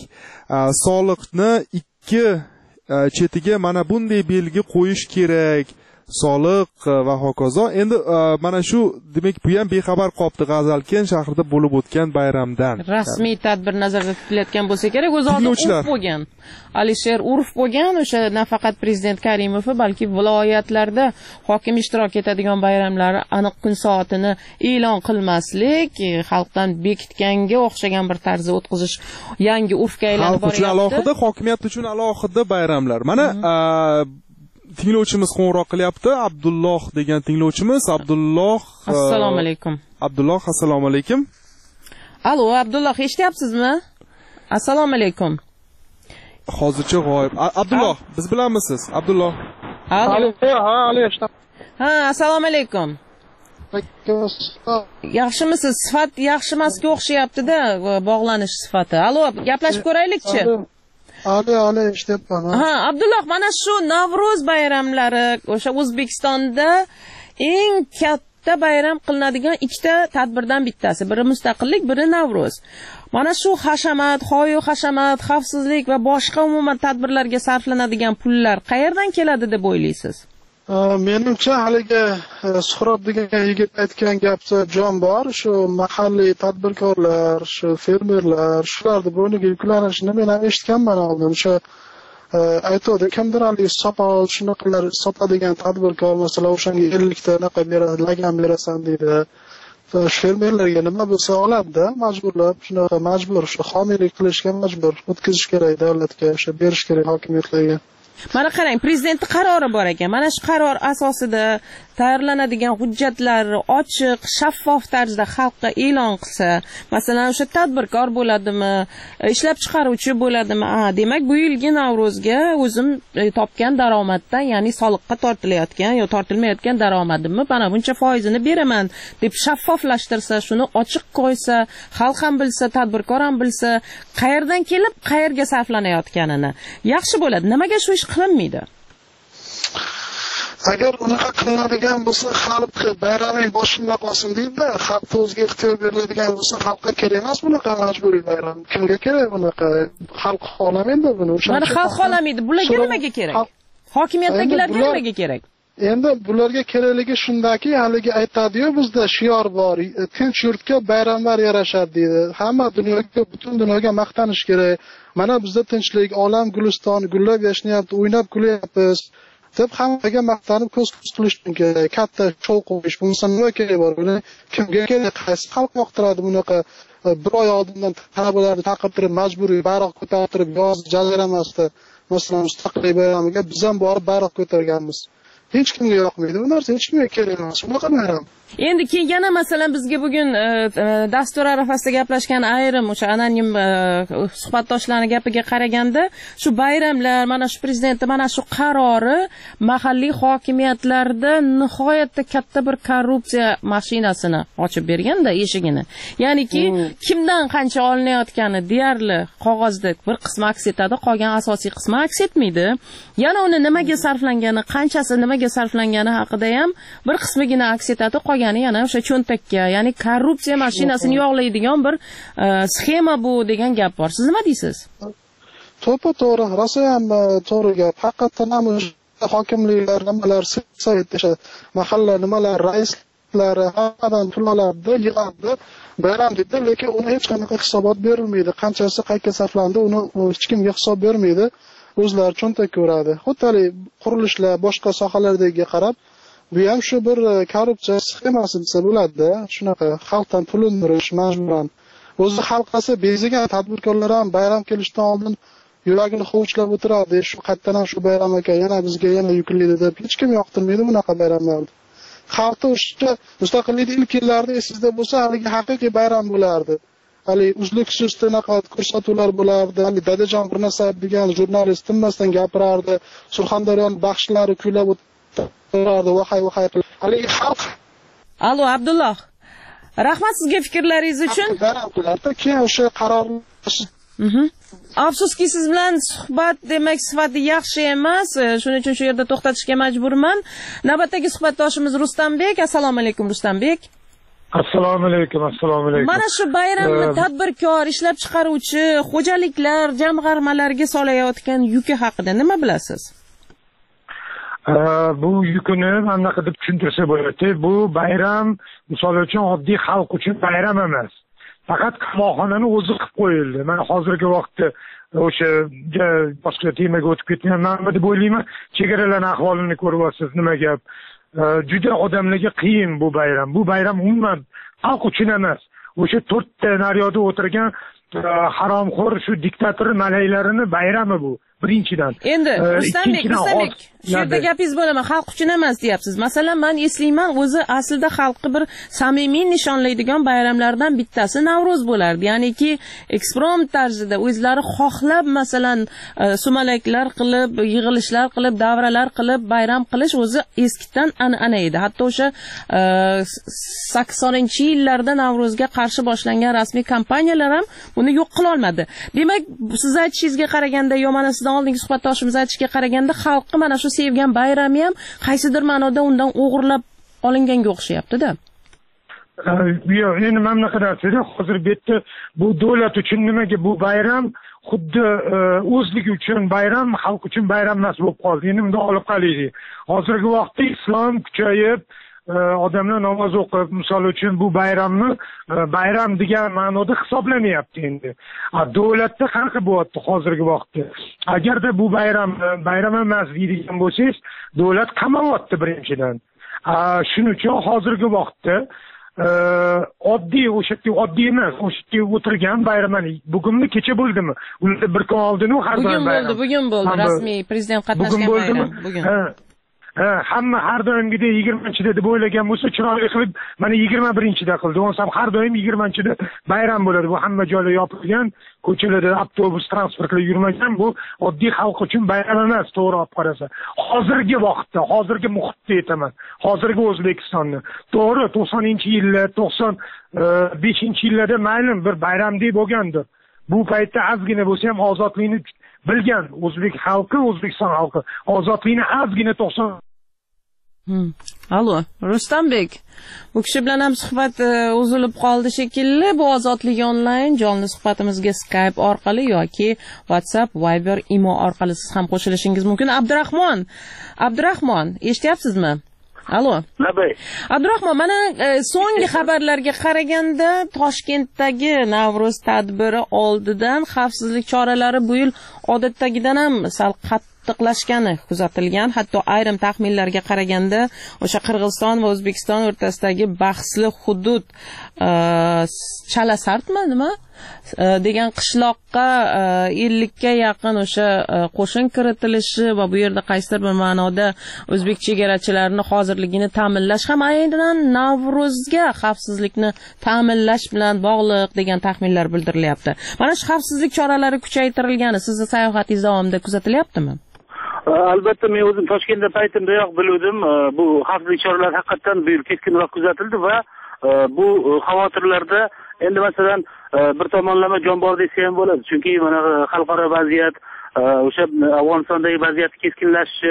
Soliqni ikki chetiga mana bunday belgi qo'yish kerak. Soliq va hokazo. Endi mana shu demak bu ham bexabar qolibdi G'azalken shahrida bo'lib o'tgan bayramdan. Rasmiy tadbir nazarda tutilayotgan bo'lsa kerak, o'zi urf bo'lgan. Alisher urf bo'lgan, o'sha nafaqat prezident Karimov, balki viloyatlarda hokim ishtirok etadigan bayramlar aniq kun soatini e'lon qilmaslik, xalqdan bekitganga o'xshagan bir tarzda o'tkazish yangi urfga aylanib boryapti. Xalq uchun alohida, hokimiyat uchun alohida bayramlar. Mana tinglovchimiz qo'ng'iroq qilyapti. Abdulloh degan tinglovchimiz. Abdulloh. Assalomu alaykum. Abdulloh, assalomu alaykum. Allo, Abdulloh, eshityapsizmi? Assalomu alaykum. Hozircha g'oyib. Abdulloh, biz bilanmisiz? Abdulloh. Allo. Ha, allo, eshitaman. Ha, assalomu alaykum. Yaxshimisiz? Sifat yaxshi emasga o'xshayapti-da, bog'lanish sifati. Allo, gaplashib ko'raylikchi. Ali, ali, eshityapman. Ha, Abdulloh, mana shu Navro'z bayramlari o'sha O'zbekistonda eng katta bayram qilinadigan ikkita tadbirdan bittasi. Biri mustaqillik, biri Navro'z. Mana shu hashamat, xoyu hashamat, xavfsizlik va boshqa umuman tadbirlarga sarflanadigan pullar qayerdan keladi deb o'ylaysiz? Menimcha haligi Suhrob degan yigit aytgan gapda jon bor. Shu mahalliy tadbirkorlar, shu fermerlar, shularning bo'yniga yuklanishini men ham eshitganman oldin. O'sha aytadi, kimdir haligi sopol shunaqalar sotadigan tadbirkor, masalan, o'shanga ellik ta naqa beradi, lagan berasan deydi. Fermerlarga nima bo'lsa oladi-da, majburlab, shunaqa majbur, shu homiylik qilishga majbur, o'tkazish kerak davlatga, o'sha berish kerak hokimiyatlarga. Mana qarang, prezidentning qarori bor ekan. Mana shu qaror asosida tayyorlanadigan hujjatlarni ochiq, shaffof tarzda xalqqa e'lon qilsa, masalan, o'sha tadbirkor bo'ladimi, ishlab chiqaruvchi bo'ladimi? Ha, demak, bu yilgi Navro'zga o'zim topgan daromaddan, ya'ni soliqqa tortilayotgan yo tortilmayotgan daromadimni mana buncha foizini beraman deb shaffoflashtirsa, shuni ochiq qo'ysa, xalq ham bilsa, tadbirkor ham bilsa, qayerdan kelib, qayerga sarflanayotganini. Yaxshi bo'ladi. Nimaga shu ish qilinmaydi? Agar unaqa qilinadigan bo'lsa, xalq bayraming boshimda qolsin deydi, xalq o'ziga ixtiyor beriladigan bo'lsa, xalqqa kerak emas bunaqa majburiy bayram. Kimga kerak bunaqa? Xalq xohlamaydi buni. Mana xalq xohlamaydi. Bularga nimaga kerak? Hokimiyatdagilarga nimaga kerak? Endi bularga kerakligi shundaki, haligi aytadi-yu, bizda shior bor, tinch yurtga bayramlar yarashadi deydi. Hamma dunyoga, butun dunyoga maqtanish kerak. Mana bizda tinchlik, olam guliston, gullab yashnayapti, o'ynab kulyapmiz deb hammaga maqtanib ko'z qilish kerak. Katta show qo'yish, bunisi nima kerak bor? Buni kimga kerak? Qaysi xalq yoqtiradi bunaqa bir oy oldindan talabalarni chaqirtirib, majburiy bayroq ko'tartirib, yoz jaziramasida, masalan, mustaqillik bayramiga biz ham borib bayroq ko'targanmiz. Hech kimga yoqmaydi bu narsa, hech kimga kerak emas. Bunaqa bayram. Endi keyin yana masalan bizga bugun dastur arafasida gaplashgan ayrim o'sha anonim suhbatdoshlarning gapiga qaraganda, shu bayramlar, mana shu prezident mana shu qarori mahalliy hokimiyatlarda nihoyatda katta bir korrupsiya mashinasini ochib berganda eshigini. Ya'niki kimdan qancha olinayotgani deyarli qog'ozda bir qismi aks etadi, qolgan asosiy qismi aks etmaydi. Yana uni nimaga sarflangani, qanchasi nimaga sarflangani haqida ham bir qismigina aks etadi, qolgani yana o'sha cho'ntakka, ya'ni korrupsiya mashinasini yog'laydigan bir sxema bu degan gap bor. Siz nima deysiz? To'ppa to'g'ri, rosa ham to'g'ri gap. Haqiqatan ham hokimliklar nimalar sayt, o'sha mahalla nimalar raislari hammadan pul oladi, yig'adi, bayram deydi, lekin uni hech qanaqa hisobot berilmaydi. Qanchasi qayerga sarflandi, uni hech kimga hisob bermaydi. O'zlari cho'ntak ko'radi. Xuddi qurilishlar, boshqa sohalardagi qarab, bu ham shu bir korrupsiya sxemasi desa bo'ladi-da. Shunaqa xalqdan pul undirish majburan. O'zi xalqasi bezigan tadbirkorlar ham bayram kelishidan oldin yuragini hovuchlab o'tiradi. Shu qayerdan ham shu bayram ekan, yana bizga yana yuklaydi deb hech kim yoqtirmaydi bunaqa bayramlarni. Xalqda o'sha mustaqillik ilk yillarida esingizda bo'lsa, haligi haqiqiy bayram bo'lardi. Hali uzluksiz tanaqa ko'rsatuvlar bo'lardi. Hali Dadajon bir narsa degan jurnalist tinmasdan gapirardi. Surxondaryoning baxshlari kuylab o'tirardi, vahay vahay qilib. Hali xalq. Allo, Abdulloh. Rahmat sizga fikrlaringiz uchun. Bayram qilardi, keyin o'sha qarorni Mhm. Afsuski siz bilan suhbat demak sifati yaxshi emas. Shuning uchun shu yerda to'xtatishga majburman. Navbatdagi suhbatdoshimiz Rustambek. Assalomu alaykum Rustambek. Assalomu alaykum, assalomu alaykum. Mana shu bayramni tadbirkor, ishlab chiqaruvchi, xo'jaliklar, jamg'armalarga solayotgan yuki haqida nima bilasiz? Bu yukini qanaqa deb tushuntirsa bo'ladi. Bu bayram misol uchun oddiy xalq uchun bayram emas. Faqat qamoqxonani o'zi qilib qo'yildi. Mana hozirgi vaqtda o'sha boshqa temaga o'tib ketganman deb o'ylayman. Chegaralarning ahvolini ko'ryapsiz, nima gap? Juda odamlarga qiyin bu bayram. Bu bayram umuman xalq uchun emas. O'sha to'rtta naryoqda o'tirgan haromxo'r shu diktator malaylarini bayrami bu. birinchidan. Endi Ruslanbek, Ruslanbek, shu yerda gapingiz bo'laman, xalq uchun emas deyapsiz. Masalan, men eslayman, o'zi aslida xalqni bir samimiy nishonlaydigan bayramlardan bittasi Navro'z bo'lardi. Ya'niki ekspromт tarzida o'zlari xohlab, masalan, sumalaklar qilib, yig'ilishlar qilib, davralar qilib, bayram qilish o'zi eskidan an'ana edi. Hatto o'sha saksoninchi yillarda Navro'zga qarshi boshlangan rasmiy kampaniyalar ham buni yo'q qila olmadi. Demak, siz aytishingizga qaraganda, yo mana sizdan oldingi suhbatdoshimiz aytishiga qaraganda, xalqqa mana shu sevgan bayrami ham qaysidir ma'noda undan o'g'irlab olinganga o'xshayapti-da. Yo'q, endi mana bunaqa narsa, hozir bu yerda bu davlat uchun nimaga bu bayram xuddi o'zligi uchun bayram, xalq uchun bayram emas bo'lib qoldi. Endi bunda olib qaraylik. Hozirgi vaqtda islom kuchayib, odamlar namoz o'qib, misol uchun bu bayramni bayram degan ma'noda hisoblanmayapti endi. Davlatda qanaqa bo'lyapti hozirgi vaqtda? Agarda bu bayram bayram emas deydigan bo'lsangiz, davlat qamayapti birinchidan. Shuning uchun hozirgi vaqtda oddiy o'sha oddiy emas, o'sha o'tirgan bayramni bugunmi, kecha bo'ldimi? Unda bir kun oldin u har doim bayram. Bugun bo'ldi, bugun bo'ldi rasmiy prezident qatnashgan bayram. Bugun. Ha, hamma har doimgidek yigirmanchida deb o'ylagan bo'lsa, chiroyli qilib mana yigirma birinchida qildi. O'nsam har doim yigirmanchida bayram bo'ladi. Bu hamma joylar yopilgan, ko'chalarda avtobus transportlar yurmagan, bu oddiy xalq uchun bayram emas, to'g'ri olib qarasa. Hozirgi vaqtda, hozirgi muhitda aytaman. Hozirgi O'zbekistonni. To'g'ri, to'qsoninchi yillar, to'qson beshinchi yillarda mayli bir bayramdek bo'lgandir. Bu paytda ozgina bo'lsa ham ozodlikni bilgan o'zbek xalqi, O'zbekiston xalqi ozodlikni ozgina to'qson Hmm. Allo, Ruslanbek. Bu kishi bilan ham suhbat uzilib qoldi shekilli. Bu Ozodlik onlayn jonli suhbatimizga Skype orqali yoki WhatsApp, Viber, Imo orqali siz ham qo'shilishingiz mumkin. Abdurahmon. Abdurahmon, eshityapsizmi? Allo. Nabay. Abdurahmon, mana so'nggi xabarlarga qaraganda Toshkentdagi Navro'z tadbiri oldidan xavfsizlik choralari bu yil odatdagidan ham sal qattiqlashgani kuzatilgan. Hatto ayrim taxminlarga qaraganda o'sha Qirg'iziston va O'zbekiston o'rtasidagi bahsli hudud Chalasartmi nima degan qishloqqa ellikka yaqin o'sha qo'shin kiritilishi va bu yerda qaysidir bir ma'noda o'zbek chegarachilarini hozirligini ta'minlash ham aynan Navro'zga xavfsizlikni ta'minlash bilan bog'liq degan taxminlar bildirilyapti. Mana shu xavfsizlik choralari kuchaytirilgani sizni sayohatingiz davomida kuzatilyaptimi? Albatta, men o'zim Toshkentda paytimdayoq bildim, bu xavfsizlik choralari haqiqatan bu yil keskinroq kuzatildi va bu xavotirlarda endi masalan bir tomonlama jon bor desa ham bo'ladi. Chunki mana xalqaro vaziyat, o'sha Afg'onistondagi vaziyat keskinlashishi,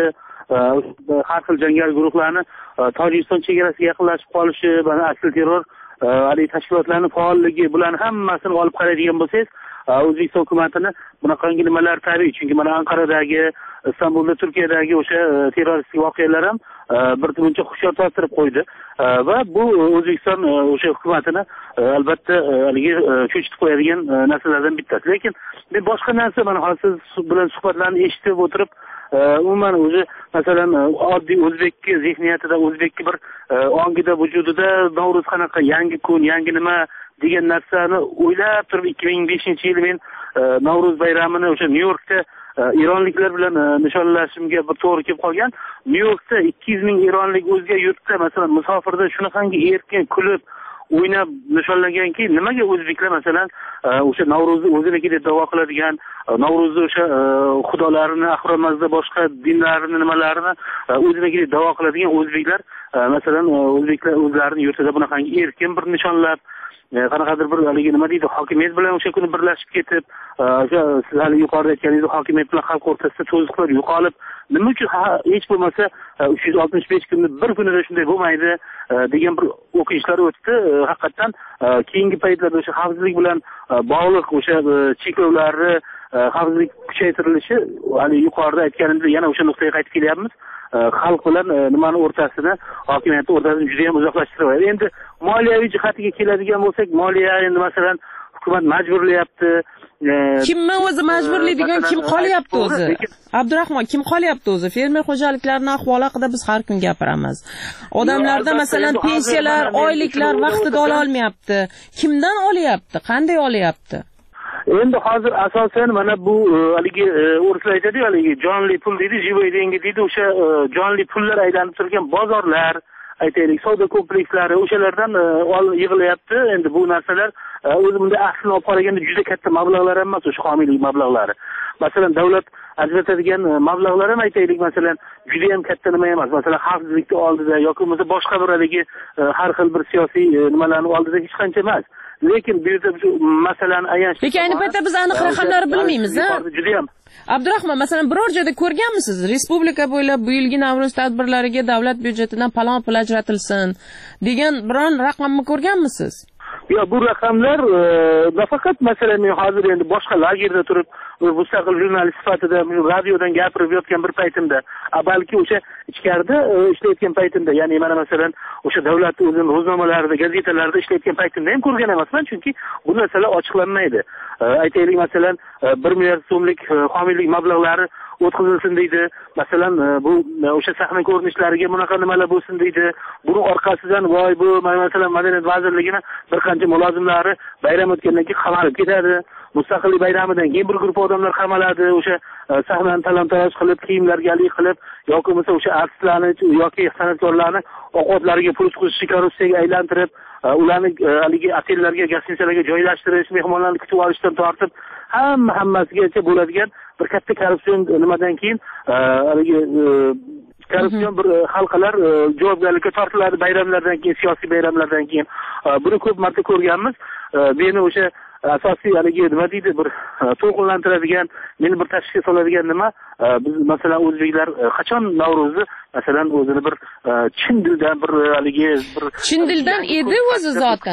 har xil jangovar guruhlarni Tojikiston chegarasiga yaqinlashib qolishi, mana aksil terror haligi tashkilotlarning faolligi, bularni hammasini olib qaraydigan bo'lsangiz, O'zbekiston hukumatini bunaqangi nimalar tabiiy. Chunki mana Anqaradagi, Istanbulda, Turkiyadagi o'sha terroristik voqealar ham bir muncha hushyor tortirib qo'ydi va bu O'zbekiston o'sha hukumatini albatta haligi cho'chitib qo'yadigan narsalardan bittasi. Lekin men boshqa narsa, mana hozir siz bilan suhbatlarni eshitib o'tirib, umuman o'zi masalan oddiy o'zbekki zehniyatida, o'zbekki bir ongida, vujudida Navro'z qanaqa, yangi kun, yangi nima degan narsani o'ylab turib ikki ming beshinchi yil men Navro'z bayramini o'sha Nyu-Yorkda Eronliklar bilan nishonlashimga bir to'g'ri kelib qolgan. Nyu-Yorkda ikki yuz ming eronlik o'zga yurtda masalan musofirda shunaqangi erkin kulib o'ynab nishonlaganki, nimaga o'zbeklar masalan o'sha Navro'zni o'ziniki deb da'vo qiladigan, Navro'zni o'sha xudolarini, ahramazda boshqa dinlarini, nimalarini o'ziniki deb da'vo qiladigan o'zbeklar masalan o'zbeklar o'zlarining yurtida bunaqangi erkin bir nishonlab, qanaqadir bir haligi nima deydi, hokimiyat bilan o'sha kuni birlashib ketib, o'sha siz hali yuqorida aytganingiz hokimiyat bilan xalq o'rtasida to'ziqlar yo'qolib, nima uchun hech bo'lmasa uch yuz oltmish besh kunni bir kunida shunday bo'lmaydi degan bir o'qishlar o'tdi. Haqiqatan keyingi paytlarda o'sha xavfsizlik bilan bog'liq o'sha cheklovlarni xavfsizlik kuchaytirilishi, hali yuqorida aytganimdek yana o'sha nuqtaga qaytib kelyapmiz. Xalq bilan nimani o'rtasini, hokimiyatni o'rtasini juda ham uzoqlashtiradi. Endi moliyaviy jihatiga keladigan bo'lsak, moliya endi masalan hukumat majburlayapti. Kimni o'zi majburlaydigan kim qolyapti o'zi? Abdurahmon, kim qolyapti o'zi? Fermer xo'jaliklarining ahvoli haqida biz har kun gapiramiz. Odamlarda masalan pensiyalar, oyliklar vaqtida ola olmayapti. Kimdan olyapti? Qanday olyapti? endi hozir asosan mana bu haligi o'rislar aytadi haligi jonli pul deydi, живой деньги deydi, o'sha jonli pullar aylanib turgan bozorlar, aytaylik savdo komplekslari, o'shalardan yig'ilyapti. Endi bu narsalar o'zi bunda aslini olib qaraganda juda katta mablag'lar emas, o'sha homiylik mablag'lari. Masalan, davlat ajratadigan mablag'lar ham aytaylik, masalan, juda ham katta nima emas. Masalan, xavfsizlikni oldida yoki bo'lmasa boshqa bir haligi har xil bir siyosiy nimalarni oldida hech qancha emas. Lekin bu yerda masalan ayanch. Lekin ayni paytda biz aniq raqamlarni bilmaymiz, ha? Juda ham. Abdurahmon, masalan, biror joyda ko'rganmisiz? Respublika bo'ylab bu yilgi Navro'z tadbirlariga davlat byudjetidan palon pul ajratilsin degan biron raqamni ko'rganmisiz? Yo, bu raqamlar nafaqat masalan men hozir endi boshqa lagerda turib mustaqil jurnalist sifatida radiodan gapirib yotgan bir paytimda, balki o'sha ichkarida ishlayotgan paytimda, ya'ni mana masalan o'sha davlat o'zining ro'znomalarida, gazetalarda ishlayotgan paytimda ham ko'rgan emasman, chunki bu narsalar ochiqlanmaydi. Aytaylik, masalan, bir milliard so'mlik homiylik mablag'lari o'tkazilsin deydi. Masalan, bu o'sha sahna ko'rinishlariga bunaqa nimalar bo'lsin deydi. Buni orqasidan voy bu masalan Madaniyat vazirligini bir qancha mulozimlari bayram o'tgandan keyin qamalib ketadi. Mustaqillik bayramidan keyin bir guruh odamlar qamaladi. O'sha sahnani talon-taroj qilib, kiyimlargalik qilib yoki bo'lmasa o'sha artistlarni yoki san'atkorlarni ovqatlariga pul tutqizish, korrupsiyaga aylantirib, ularni haligi otellarga, gostinitsalarga joylashtirish, mehmonlarni kutib olishdan tortib, hamma hammasigacha bo'ladigan bir katta korrupsion nimadan keyin haligi korrupsion bir halqalar javobgarlikka tortiladi bayramlardan keyin, siyosiy bayramlardan keyin. Buni ko'p marta ko'rganmiz. Meni o'sha asosiy haligi nima deydi, bir to'lqinlantiradigan, meni bir tashvishga soladigan nima, biz masalan o'zbeklar qachon Navro'zni masalan o'zini bir chin dildan bir haligi bir chin dildan edi o'zi zotan.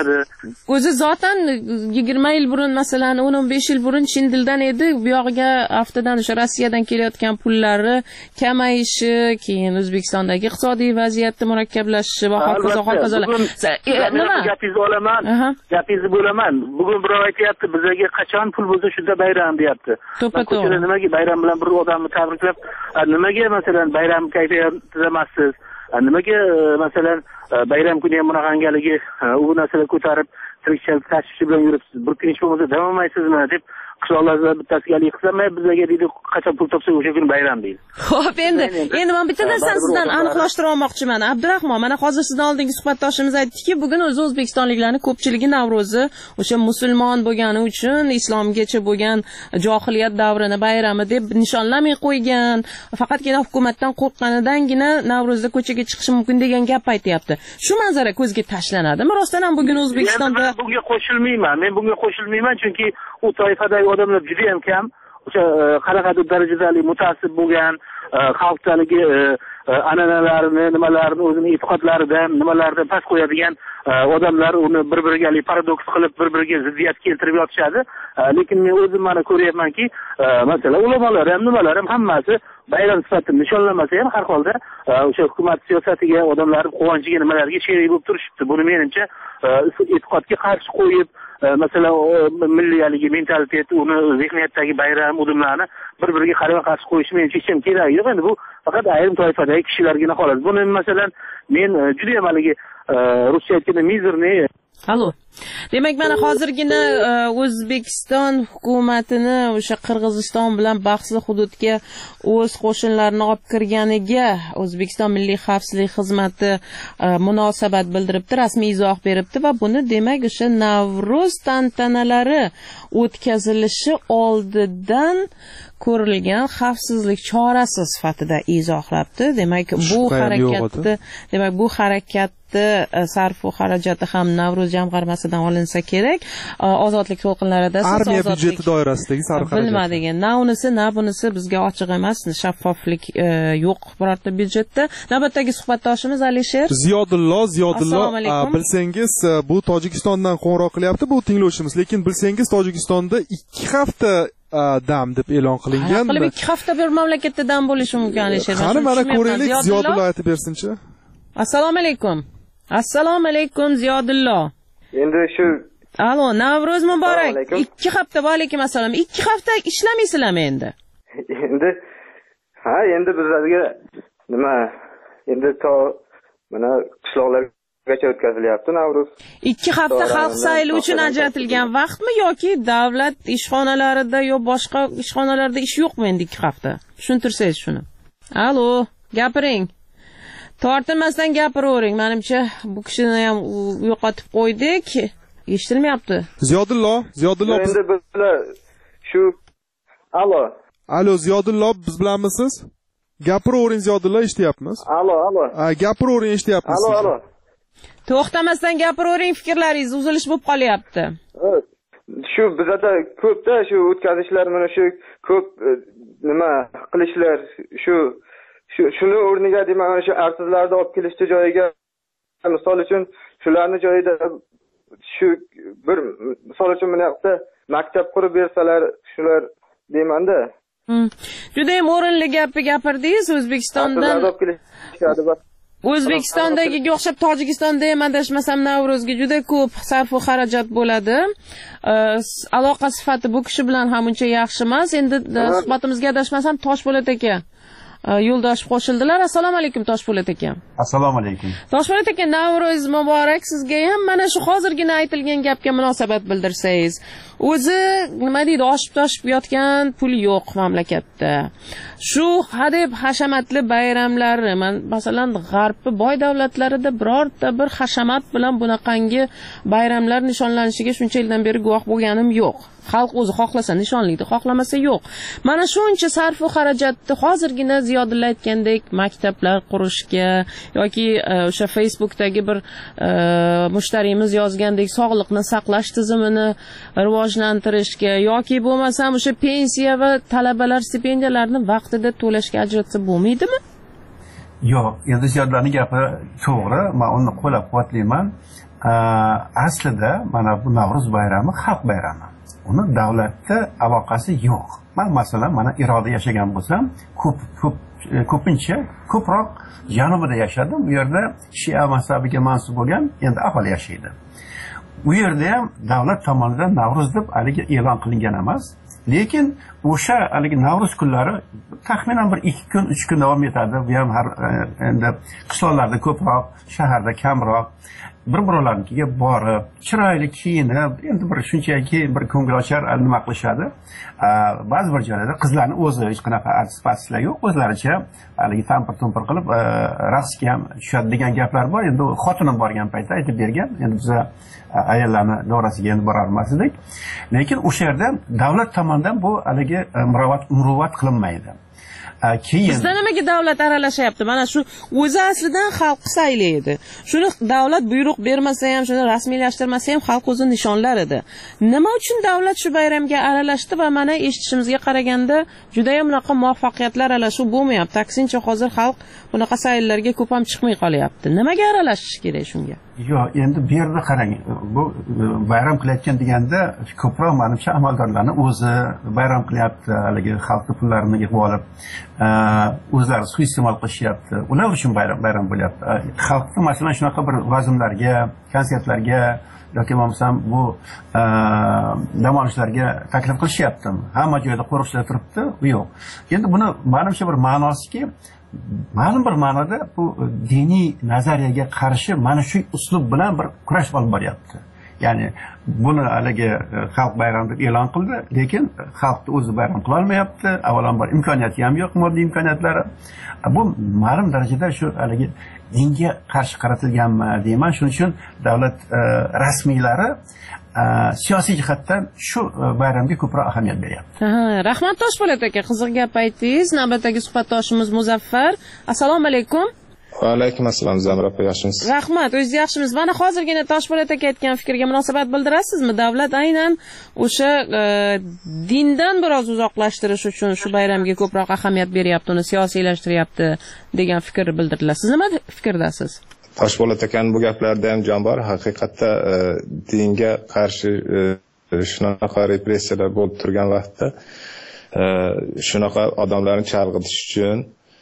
O'zi zotan yigirma yil burun, masalan o'n o'n besh yil burun chin dildan edi. Bu yog'iga haftadan o'sha Rossiyadan kelayotgan pullari kamayishi, keyin O'zbekistondagi iqtisodiy vaziyatni murakkablashishi va hokazo hokazolar. Nima gapingizni olaman? Gapingizni bo'laman. Bugun birov aytayapti, bizga qachon pul bo'lsa shunda bayram deyapti. To'ppa-to'g'ri. Nimaga bayram bilan bir odamni tabriklab, nimaga masalan bayram kayfiyatida emassiz? Nimaga masalan bayram kuni ham bunaqangaligi u narsalar ko'tarib tirikchilik tashvishi bilan yuribsiz? Bir kun hech bo'lmasa dam olmaysizmi deb qishloqlarda bittasiga qilsamay bizlarga deydi, qachon pul topsak o'sha kun bayram deydi. Xo'p, endi endi men bitta narsani sizdan aniqlashtira olmoqchiman. Abdurahmon, mana hozir sizdan oldingi suhbatdoshimiz aytdiki, bugun o'zi o'zbekistonliklarning ko'pchiligi Navro'zi o'sha musulmon bo'lgani uchun islomgacha bo'lgan johiliyat davrini bayrami deb nishonlamay qo'ygan, faqatgina hukumatdan qo'rqqanidangina Navro'zda ko'chaga chiqishi mumkin degan gap aytyapti. Shu manzara ko'zga tashlanadimi? Rostdan ham bugun O'zbekistonda men bunga qo'shilmayman. Men bunga qo'shilmayman chunki u toifadagi odamlar juda ham kam. O'sha qanaqadir darajada mutaassib bo'lgan, xalqdagi an'analarini, nimalarini, o'zining e'tiqodlaridan, nimalardan past qo'yadigan odamlar uni bir-biriga paradoks qilib, bir-biriga ziddiyat keltirib yotishadi. Lekin men o'zim mana ko'ryapmanki, masalan, ulamolar ham, nimalar ham hammasi bayram sifatida nishonlanmasa ham har holda o'sha hukumat siyosatiga, odamlar quvonchiga, nimalarga sherik bo'lib turishibdi. Buni menimcha e'tiqodga qarshi qo'yib, masalan milliyaligi mentalitet, uni zehniyatdagi bayram udumlarni bir-biriga qarama qarshi qo'yish menimcha hech ham kerak yo'q. Endi bu faqat ayrim toifadagi kishilargina xolos. Buni masalan men juda ham haligi ruscha aytganda mizerniy. Allo. Demak, mana hozirgina O'zbekiston hukumatini o'sha Qirg'iziston bilan bahsli hududga o'z qo'shinlarini olib kirganiga O'zbekiston Milliy xavfsizlik xizmati munosabat bildiribdi, rasmiy izoh beribdi va buni demak o'sha Navro'z tantanalari o'tkazilishi oldidan ko'rilgan xavfsizlik chorasi sifatida izohlabdi. Demak, bu harakatni, demak bu harakatni sarfu xarajati ham Navro'z jamg'armasidan olinsa kerak. Ozodlik to'lqinlarida siz armiya byudjeti doirasidagi sarfu xarajat. Bilmadim, na unisi, na bunisi bizga ochiq emas, shaffoflik yo'q birorta byudjetda. Navbatdagi suhbatdoshimiz Alisher Ziyodullo, Ziyodullo, bilsangiz bu Tojikistondan qo'ng'iroq qilyapti, bu tinglovchimiz, lekin bilsangiz Tojikistonda ikki hafta dam deb e'lon qilingan. Qilib ikki hafta bir mamlakatda dam bo'lishi mumkin Alisher. Qani mana ko'raylik, Ziyodullo aytib bersin-chi. Assalomu alaykum. Assalomu alaykum Ziyodullo. Endi shu Alo, Navro'z muborak. ikki hafta, va alaykum assalom. ikki hafta ishlamaysizlarmi endi? Endi ha, endi bizlarga nima? Endi to mana qishloqlar gacha o'tkazilyapti Navruz. ikki hafta xalq sayli uchun ajratilgan vaqtmi yoki davlat ishxonalarida yo boshqa ishxonalarda ish yo'qmi endi ikki hafta? Tushuntirsangiz shuni. Allo, gapiring. Tortinmasdan gapiravering. Menimcha bu kishini ham yo'qotib qo'ydik. Eshitilmayapti. Ziyodullo, Ziyodullo Endi bizlar shu Allo. Allo, Ziyodullo biz bilanmisiz? Gapiravering Ziyodullo, eshityapmiz. Allo, allo. Ha, gapiravering, eshityapmiz. Allo, allo. To'xtamasdan gapiravering, fikrlaringiz uzilish bo'lib qolyapti. Shu bizda ko'pda shu o'tkazishlar mana shu ko'p nima qilishlar shu shu shuni o'rniga deyman mana shu arsizlarni olib kelishdi joyiga misol uchun shularni joyida shu bir misol uchun mana yoqda maktab qurib bersalar shular deymanda. Juda ham o'rinli gapni gapirdingiz. O'zbekistondan O'zbekistondagiga o'xshab Tojikistonda ham adashmasam Navruzga juda ko'p sarf va xarajat bo'ladi. Aloqa sifati bu kishi bilan ham uncha yaxshi emas. Endi suhbatimizga adashmasam Toshpo'lat aka yo'ldosh qo'shildilar. Assalomu alaykum Toshpo'lat aka. Assalomu alaykum. Toshpo'lat aka, Navruz muborak sizga ham. Mana shu hozirgina aytilgan gapga munosabat bildirsangiz. O'zi nima deydi, oshib-toshib yotgan pul yo'q mamlakatda. Shu hadeb hashamatli bayramlar, masalan, g'arbni boy davlatlarida birorta bir hashamat bilan bunaqangi bayramlar nishonlanishiga shuncha yildan beri guvoh bo'lganim yo'q. Xalq o'zi xohlasa nishonlaydi, xohlamasa yo'q. Mana shuncha sarf va xarajatni hozirgina Ziyodulla aytgandek maktablar qurishga yoki o'sha Facebookdagi bir mushtariyimiz yozgandek sog'liqni saqlash tizimini rivojlantirishga yoki bo'lmasam o'sha pensiya va talabalar stipendiyalarini vaqtida to'lashga ajratsa bo'lmaydimi? Yo'q, endi Ziyodullaning gapi to'g'ri, men uni qo'llab-quvvatlayman. Aslida mana bu Navruz bayrami xalq bayrami. Uni davlatda aloqasi yo'q. Men masalan mana Iroqda yashagan bo'lsam, ko'p ko'p ko'pincha ko'proq janubida yashadim. Bu yerda Shia mazhabiga mansub bo'lgan endi aholi yashaydi. U yerda ham davlat tomonidan Navruz deb haligi e'lon qilingan emas. Lekin o'sha haligi Navruz kunlari taxminan bir ikki kun, uch kun davom etadi. Bu ham har endi qishloqlarda ko'proq, shaharda kamroq. Bir-birlarnikiga borib, chiroyli kiyinib, endi bir shunchaki bir ko'ngilochar nima qilishadi. Ba'zi bir joylarda qizlarning o'zi hech qanaqa artist-partistlar yo'q, o'zlaricha haligi tampir-tumpir qilib raqsga ham tushadi degan gaplar bor. Endi xotinim borgan paytda aytib bergan. Endi biz ayollarni davrasiga endi borar emas edik. Lekin o'sha yerda davlat tomonidan bu haligi muruvvat qilinmaydi. Keyin bizda nimaga davlat aralashyapti? Mana shu o'zi aslidan xalq saylaydi. Shuni davlat buyruq bermasa ham, shuni rasmiylashtirmasa ham xalq o'zi nishonlar edi. Nima uchun davlat shu bayramga aralashdi va mana eshitishimizga qaraganda juda ham bunaqa muvaffaqiyatlar aralashuv bo'lmayapti. Aksincha hozir xalq bunaqa sayillarga ko'p ham chiqmay qolyapti. Nimaga aralashish kerak shunga? Yo'q, endi bu yerda qarang, bu bayram qilayotgan deganda ko'proq menimcha amaldorlarni o'zi bayram qilyapti, haligi xalqning pullarini yig'ib olib, o'zlari suiiste'mol qilishyapti. Ular uchun bayram bayram bo'lyapti. Xalqni masalan shunaqa bir vazmlarga, konsertlarga yoki bo'lmasam bu dam olishlarga taklif qilishyapti. Hamma joyda qo'riqchilar turibdi, u yo'q. Endi buni menimcha bir ma'nosiki ma'lum bir ma'noda bu diniy nazariyaga qarshi mana shu uslub bilan bir kurash olib boryapti. Ya'ni buni haligi xalq bayrami deb e'lon qildi, lekin xalqni o'zi bayram qila olmayapti. Avvalambor imkoniyati ham yo'q, moddiy imkoniyatlari. Bu ma'lum darajada shu haligi dinga qarshi qaratilganmi deyman. Shuning uchun davlat rasmiylari siyosiy jihatdan shu bayramga ko'proq ahamiyat beryapti. Ha, rahmat Toshpo'lat aka, qiziq gap aytdingiz. Navbatdagi suhbatdoshimiz Muzaffar. Assalomu alaykum. Va alaykum assalom, Zamir opa, yaxshimisiz? Rahmat, o'zingiz yaxshimisiz? Mana hozirgina Toshpo'lat aka aytgan fikrga munosabat bildirasizmi? Davlat aynan o'sha dindan biroz uzoqlashtirish uchun shu bayramga ko'proq ahamiyat beryapti, uni siyosiylashtiryapti degan fikr bildirdilar. Siz nima fikrdasiz? Toshpo'lat akaning bu gaplarida ham jon bor. Haqiqatda dinga qarshi shunaqa repressiyalar bo'lib turgan vaqtda shunaqa odamlarni chalg'itish uchun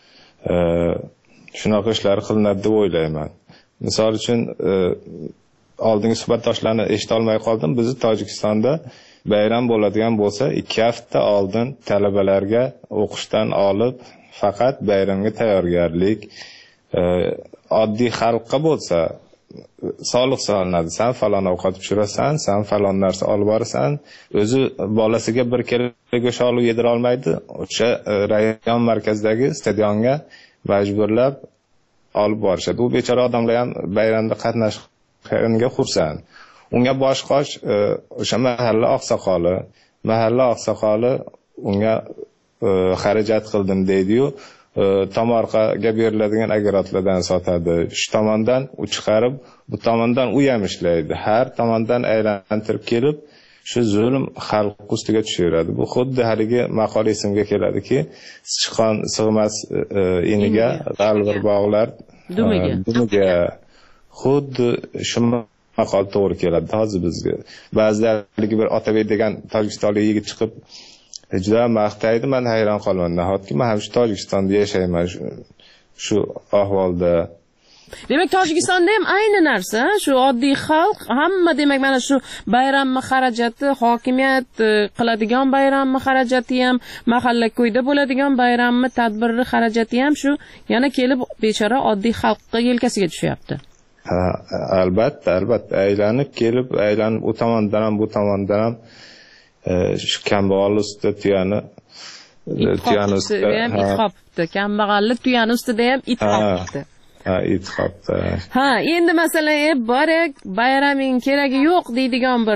shunaqa ishlar qilinadi deb o'ylayman. Misol uchun oldingi suhbatdoshlarni eshita olmay qoldim. Bizni Tojikistonda bayram bo'ladigan bo'lsa, ikki hafta oldin talabalarga o'qishdan olib faqat bayramga tayyorgarlik, oddiy xalqqa bo'lsa, soliq solinadi. Sen falon ovqat pishirasan, sen falon narsa olib borasan. O'zi bolasiga bir kilo go'sht olib yedira olmaydi. O'sha rayon markazidagi stadionga majburlab olib borishadi. U bechora odamlar ham bayramda qatnashganiga xursand. Unga bosh qosh o'sha mahalla oqsoqoli, mahalla oqsoqoli unga xarajat qildim deydi-yu, tomorqaga beriladigan agregotlardan sotadi. Shu tomondan u chiqarib, bu tomondan u ham ishlaydi. Har tomondan aylantirib kelib, shu zulm xalq ustiga tushaveradi. Bu xuddi haligi maqol esimga keladiki, sichqon sig'mas iniga g'alvir bog'lar dumiga. Dumiga xuddi shu maqol to'g'ri keladi hozir bizga. Ba'zilariga bir Otabek degan tojikistonlik yigit chiqib juda maqtaydi, men hayron qolman. Nahotki men ham shu Tojikistonda yashayman, shu ahvolda. Demak, Tojikistonda ham ayni narsa, shu oddiy xalq hamma demak mana shu bayramni xarajati, hokimiyat qiladigan bayramni xarajati ham, mahalla ko'yda bo'ladigan bayramni tadbirni xarajati ham shu yana kelib bechora oddiy xalqqa yelkasiga tushyapti. Ha, albatta, albatta aylanib kelib, aylanib u tomondan ham bu tomondan ham shu kambag'al ustida tuyani tuyani ustida ham it qopibdi. Kambag'allik tuyani ustida ham it qopibdi. Ha, it qopdi. Ha, endi masalan, e borak, bayraming keragi yo'q deydigan bir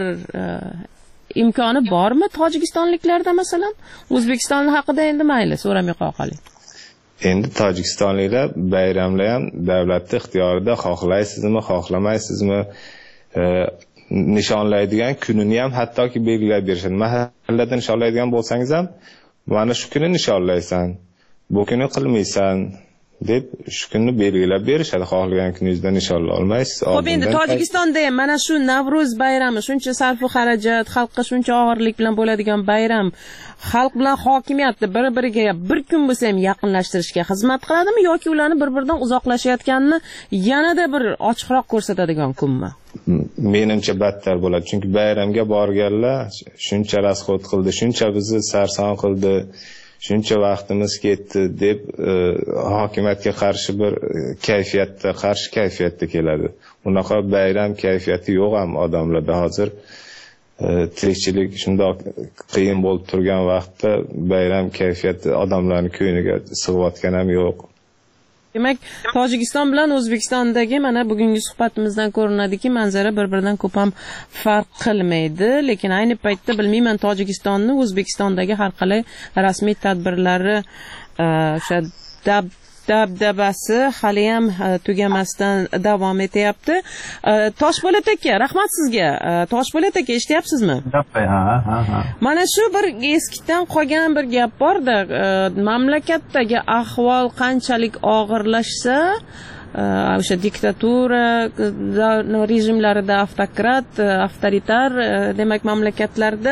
imkoni bormi tojikistonliklarda masalan? O'zbekiston haqida endi mayli, so'ramay qo'yaylik. Endi tojikistonliklar bayramlar ham davlatning ixtiyorida, xohlaysizmi, xohlamaysizmi, nishonlaydigan kunini ham hattoki belgilab berishadi. Mahallada nishonlaydigan bo'lsangiz ham, mana shu kuni nishonlaysan, bu kuni qilmaysan deb shu kunni belgilab berishadi. Xohlagan kuningizda nishonlay olmaysiz. Xo'p, endi Tojikistonda ham mana shu Navro'z bayrami shuncha sarf va xarajat, xalqqa shuncha og'irlik bilan bo'ladigan bayram, xalq bilan hokimiyatni bir-biriga bir kun bo'lsa ham yaqinlashtirishga xizmat qiladimi yoki ularni bir-biridan uzoqlashayotganini yanada bir ochiqroq ko'rsatadigan kunmi? Menimcha battar bo'ladi. Chunki bayramga borganlar shuncha rasxod qildi, shuncha bizni sarson qildi, shuncha vaqtimiz ketdi deb hokimiyatga qarshi bir kayfiyatda, qarshi kayfiyatda keladi. Unaqa bayram kayfiyati yo'q ham odamlarda hozir. Tirikchilik shundoq qiyin bo'lib turgan vaqtda bayram kayfiyati odamlarning ko'ngliga sig'ayotgan ham yo'q. Demak, Tojikiston bilan O'zbekistondagi mana bugungi suhbatimizdan ko'rinadiki, manzara bir-biridan ko'p ham farq qilmaydi, lekin ayni paytda bilmayman Tojikistonni O'zbekistondagi har qalay rasmiy tadbirlari o'sha dab dabdabasi hali ham tugamasdan davom etyapti. Toshpo'lat aka, rahmat sizga. Toshpo'lat aka, eshityapsizmi? Ha, ha, ha. Mana shu bir eskidan qolgan bir gap bor-da, mamlakatdagi ahvol qanchalik og'irlashsa, o'sha diktatura rejimlarida, avtokrat, avtoritar demak mamlakatlarda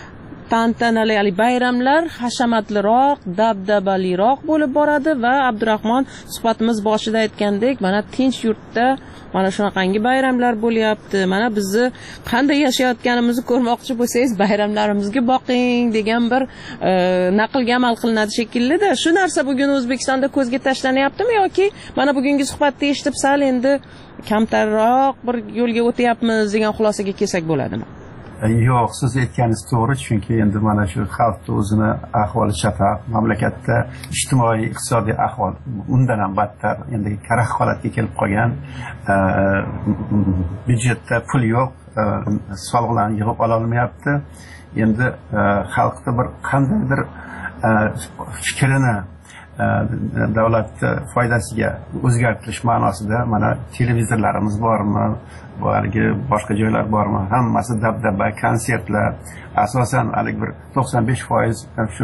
tantanali bayramlar hashamatliroq, dabdabaliroq bo'lib boradi va Abdurahmon suhbatimiz boshida aytgandek, mana tinch yurtda mana shunaqangi bayramlar bo'lyapti. Mana bizni qanday yashayotganimizni ko'rmoqchi bo'lsangiz, bayramlarimizga boqing degan bir e, naqlga amal qilinadi shekilli-da. Shu narsa bugun O'zbekistonda ko'zga tashlanyaptimi yoki mana bugungi suhbatda eshitib sal endi kamtarroq bir yo'lga o'tyapmiz degan xulosaga kelsak bo'ladimi? Yo'q, siz aytganingiz to'g'ri, chunki endi mana shu xalqning o'zini ahvoli chatoq, mamlakatda ijtimoiy iqtisodiy ahvol undan ham battar, endi karaxt holatga kelib qolgan, byudjetda pul yo'q, soliqlarni yig'ib ola olmayapti. Endi xalqda bir qandaydir fikrini davlatni foydasiga o'zgartirish ma'nosida mana televizorlarimiz bormi, balki boshqa joylar bormi, hammasi dabdaba, konsertlar, asosan hali bir to'qson besh foiz shu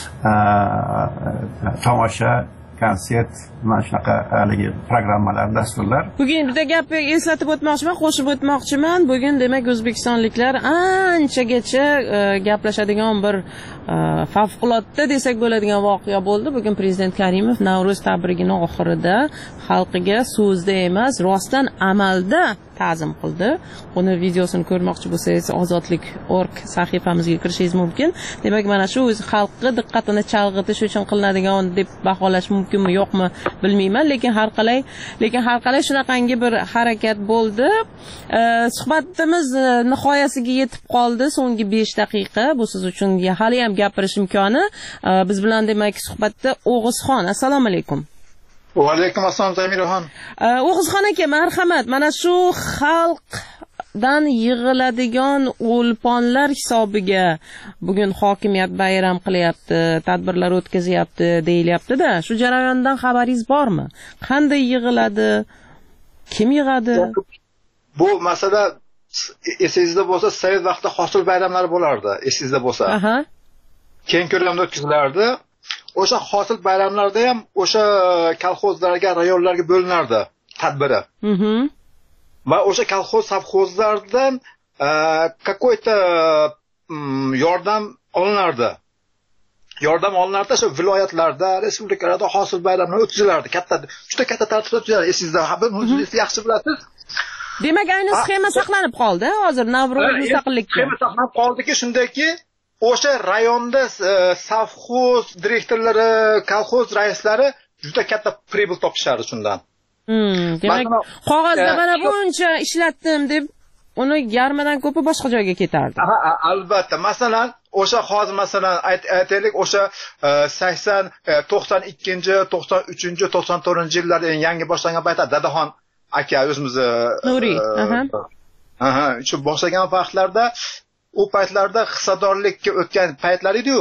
tomosha, konsert, mana shunaqa haligi programmalar, dasturlar. Bugun bitta gap eslatib o'tmoqchiman, qo'shib o'tmoqchiman. Bugun demak o'zbekistonliklar anchagacha gaplashadigan bir favqulodda desak bo'ladigan voqea bo'ldi. Bugun prezident Karimov Navro'z tabrigining oxirida xalqiga so'zda emas, rostdan amalda ta'zim qildi. Uni videosini ko'rmoqchi bo'lsangiz ozodlik nokta org sahifamizga kirishingiz mumkin. Demak, mana shu o'zi xalqning diqqatini chalg'itish uchun qilinadigan deb baholash mumkinmi, yo'qmi bilmayman, lekin har qalay, lekin har qalay shunaqangi bir harakat bo'ldi. Suhbatimiz nihoyasiga yetib qoldi. So'nggi besh daqiqa bu siz uchun hali ham gapirish imkoni. Biz bilan demak suhbatda O'g'izxon. Assalomu alaykum. Va alaykum assalom Zamirxon. O'g'izxon aka, marhamat. Mana shu xalqdan yig'iladigan o'lponlar hisobiga bugun hokimiyat bayram qilyapti, tadbirlar o'tkazyapti deyilyapti-da. Shu jarayondan xabaringiz bormi? Qanday yig'iladi? Kim yig'adi? Bu masala esingizda bo'lsa, Sovet vaqtida hosil bayramlari bo'lardi, esingizda bo'lsa. Aha. Keng ko'lamda o'tkazilardi. O'sha hosil bayramlarda ham o'sha kolxozlarga, rayonlarga bo'linardi tadbiri. Mhm. Va o'sha kolxoz savxozlardan какой-то yordam olinardi. Yordam olinardi, shu viloyatlarda, respublikalarda hosil bayramlar o'tkazilardi. Katta, juda katta tartibda o'tkazilardi. Esingizda, siz yaxshi bilasiz. Demak, ayni sxema saqlanib qoldi. Hozir Navro'z mustaqillikka. Sxema saqlanib qoldiki, shundaki, o'sha rayonda savxoz direktorlari, kolxoz raislari juda katta pribul topishardi shundan. Hmm, demak, qog'ozda mana buncha ishlatdim deb uni yarmidan ko'pi boshqa joyga ketardi. Ha, albatta. Masalan, o'sha hozir masalan aytaylik, o'sha sakson, to'qson ikkinchi, to'qson uchinchi, to'qson to'rtinchi yillarda yangi boshlangan paytda Dadaxon aka o'zimizni Nuriy, aha. Aha, shu boshlagan vaqtlarda u paytlarda hissadorlikka o'tgan paytlar edi-ku.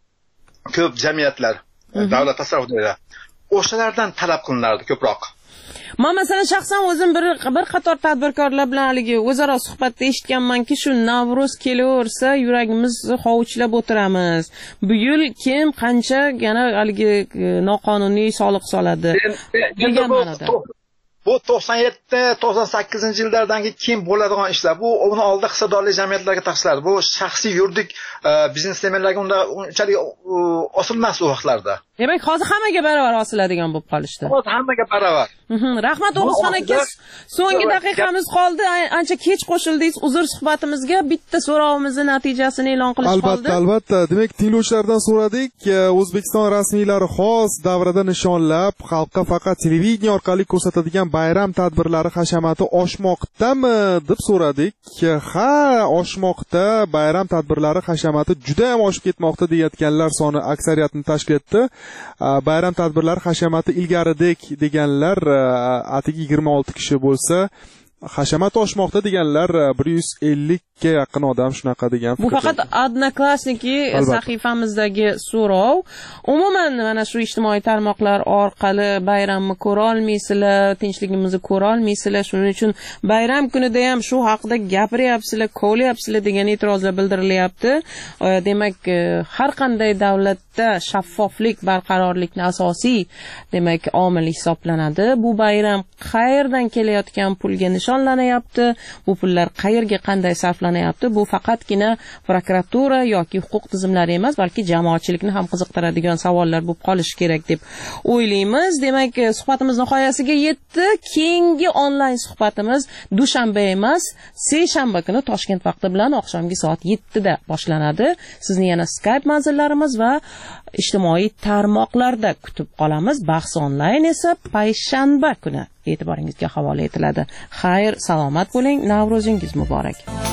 Ko'p jamiyatlar, davlat tasarrufida o'shalardan talab qilinardi ko'proq. Men masalan shaxsan o'zim bir bir qator tadbirkorlar bilan haligi o'zaro suhbatda eshitganmanki, shu Navro'z kelaversa, yuragimizni hovuchlab o'tiramiz. Bu yil kim qancha yana haligi noqonuniy soliq soladi degan ma'noda. Bu to'qson yetti to'qson sakkizinchi yillardan keyin bo'ladigan ishlar. Bu uni oldida hissadorlik jamiyatlarga taqsimladi. Bu shaxsiy yuridik biznesmenlarga unda unchalik osilmas u vaqtlarda. Demak, hozir hammaga barobar osiladigan bo'lib qolishdi. Hozir hammaga barobar. Rahmat O'g'izxon aka, so'nggi daqiqamiz qoldi. Ancha kech qo'shildingiz uzr suhbatimizga. Bitta so'rovimizning natijasini e'lon qilish qoldi. Albatta, albatta. Demak, tinglovchilardan so'radik. O'zbekiston rasmiylari xos davrada nishonlab, xalqqa faqat televideniya orqali ko'rsatadigan bayram tadbirlari hashamati oshmoqdami deb so'radik. Ha, oshmoqda. Bayram tadbirlari hashamati juda ham oshib ketmoqda deyotganlar soni aksariyatni tashkil etdi. Bayram tadbirlari hashamati ilgaridek deganlar atigi yigirma olti kishi bo'lsa, hashamat oshmoqda deganlar bir yuz ellik ga yaqin odam shunaqa degan fikrda. Bu faqat Odnoklassniki sahifamizdagi so'rov. Umuman mana shu ijtimoiy tarmoqlar orqali bayramni ko'ra olmaysizlar, tinchligimizni ko'ra olmaysizlar. Shuning uchun bayram kunida ham shu haqida gapiryapsizlar, ko'lyapsizlar degan e'tirozlar bildirilyapti. Demak, har qanday davlatda shaffoflik, barqarorlikni asosiy demak omil hisoblanadi. Bu bayram qayerdan kelayotgan pulga nishonlanyapti? Bu pullar qayerga qanday sarflanyapti? Bu faqatgina prokuratura yoki huquq tizimlari emas, balki jamoatchilikni ham qiziqtiradigan savollar bo'lib qolishi kerak deb o'ylaymiz. Demak, suhbatimiz nihoyasiga yetdi. Keyingi onlayn suhbatimiz dushanba emas, seshanba kuni Toshkent vaqti bilan oqshomgi soat yettida boshlanadi. Sizni yana Skype manzillarimiz va ijtimoiy tarmoqlarda kutib qolamiz. Bahs onlayn esa payshanba kuni e'tiboringizga havola etiladi. Xayr, salomat bo'ling. Navro'zingiz muborak.